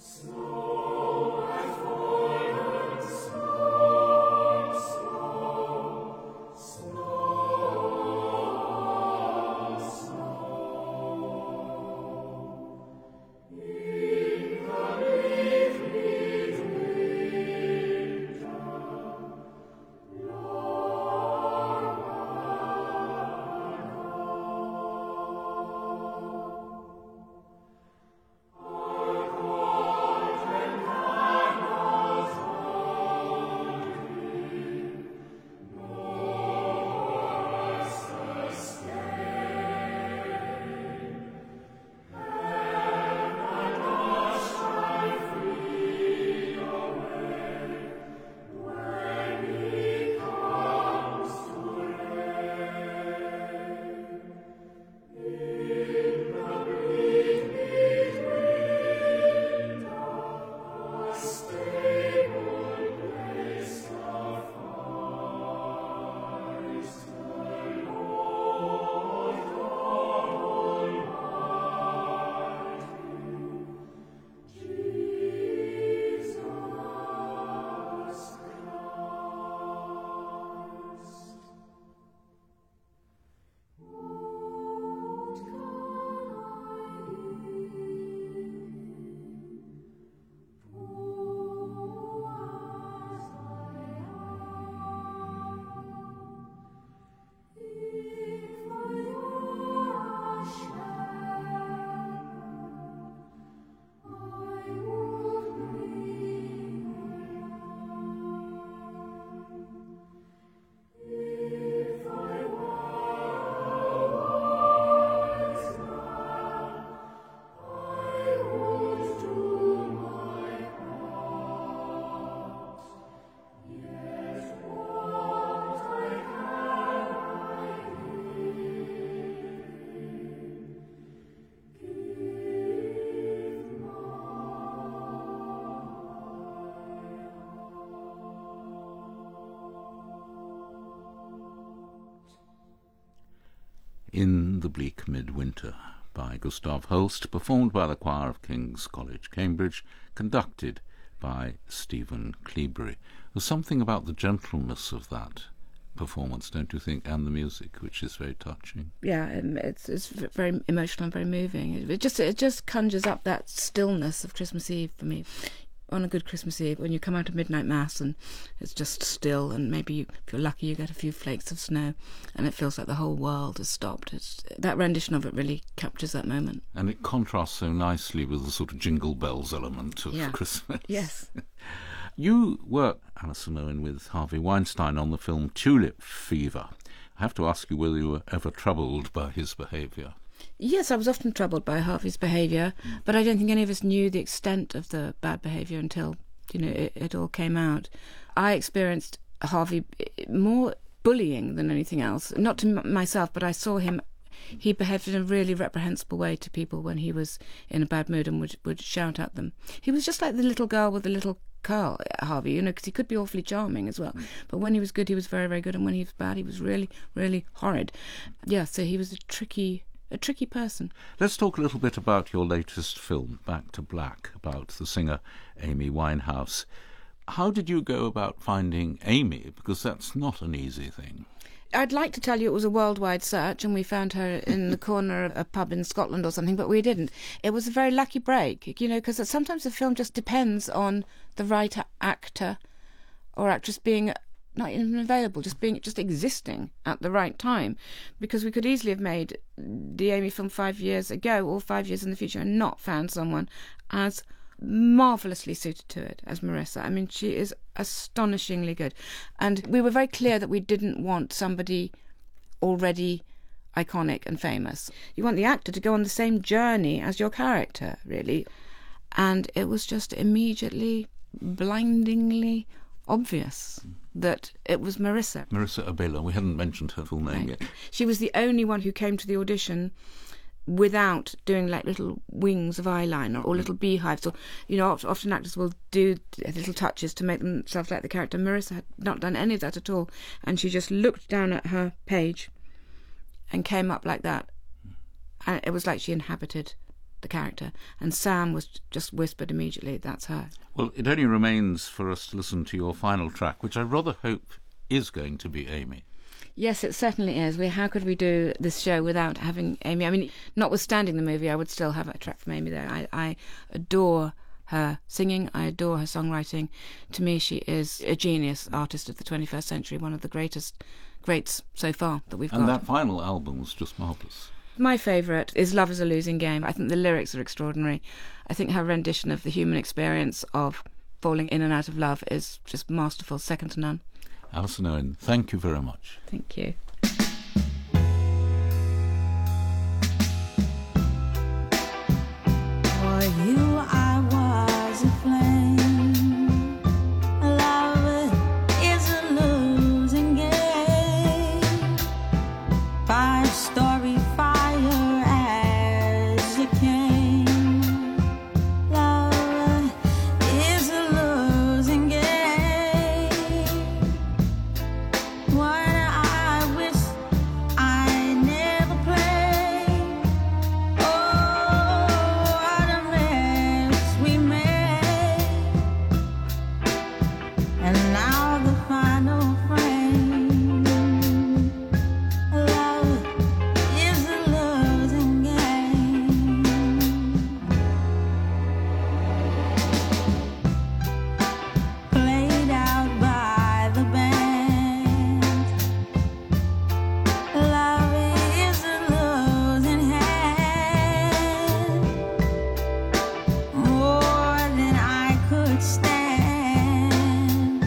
Snow In the Bleak Midwinter by Gustav Holst, performed by the choir of King's College, Cambridge, conducted by Stephen Cleobury. There's something about the gentleness of that performance, don't you think, and the music, which is very touching. Yeah, it's it's very emotional and very moving. It just it just conjures up that stillness of Christmas Eve for me. On a good Christmas Eve, when you come out of midnight mass and it's just still, and maybe you, if you're lucky you get a few flakes of snow and it feels like the whole world has stopped. It's, that rendition of it really captures that moment. And it contrasts so nicely with the sort of jingle bells element of yeah. Christmas. Yes. You worked, Alison Owen, with Harvey Weinstein on the film Tulip Fever. I have to ask you whether you were ever troubled by his behaviour. Yes, I was often troubled by Harvey's behaviour, but I don't think any of us knew the extent of the bad behaviour until, you know, it, it all came out. I experienced Harvey more bullying than anything else. Not to m- myself, but I saw him. He behaved in a really reprehensible way to people when he was in a bad mood and would, would shout at them. He was just like the little girl with the little curl, Harvey, you know, because he could be awfully charming as well. Mm. But when he was good, he was very, very good, and when he was bad, he was really, really horrid. Yeah, so he was a tricky... a tricky person. Let's talk a little bit about your latest film, Back to Black, about the singer Amy Winehouse. How did you go about finding Amy? Because that's not an easy thing. I'd like to tell you it was a worldwide search and we found her in the corner of a pub in Scotland or something, but we didn't. It was a very lucky break, you know, because sometimes the film just depends on the right actor or actress being not even available, just being just existing at the right time, because we could easily have made the Amy film five years ago or five years in the future and not found someone as marvellously suited to it as Marissa. I mean, she is astonishingly good, and we were very clear that we didn't want somebody already iconic and famous. You want the actor to go on the same journey as your character, really, and it was just immediately blindingly obvious that it was Marissa. Marissa Abela. We hadn't mentioned her full name right. yet. She was the only one who came to the audition without doing like little wings of eyeliner or little beehives, or, you know, often actors will do little touches to make themselves like the character. Marissa had not done any of that at all, and she just looked down at her page and came up like that, and it was like she inhabited the character, and Sam was just whispered immediately, that's her. Well, it only remains for us to listen to your final track, which I rather hope is going to be Amy. Yes, it certainly is. We, how could we do this show without having Amy? I mean, notwithstanding the movie, I would still have a track from Amy there. I, I adore her singing, I adore her songwriting. To me, she is a genius artist of the twenty-first century, one of the greatest greats so far that we've and got. And that final album was just marvellous. My favourite is Love is a Losing Game. I think the lyrics are extraordinary. I think her rendition of the human experience of falling in and out of love is just masterful, second to none. Alison Owen, thank you very much. Thank you. For you I was a flame. Love is a losing game. Five story fire as you came. Love is a losing game. One I wish I never played. Oh, what a mess we made. And now the final frame. Love is a losing game. Played out by the band. Love is a losing hand. More than I could stand.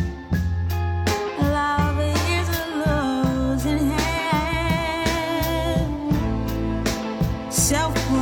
Love is a losing hand. Self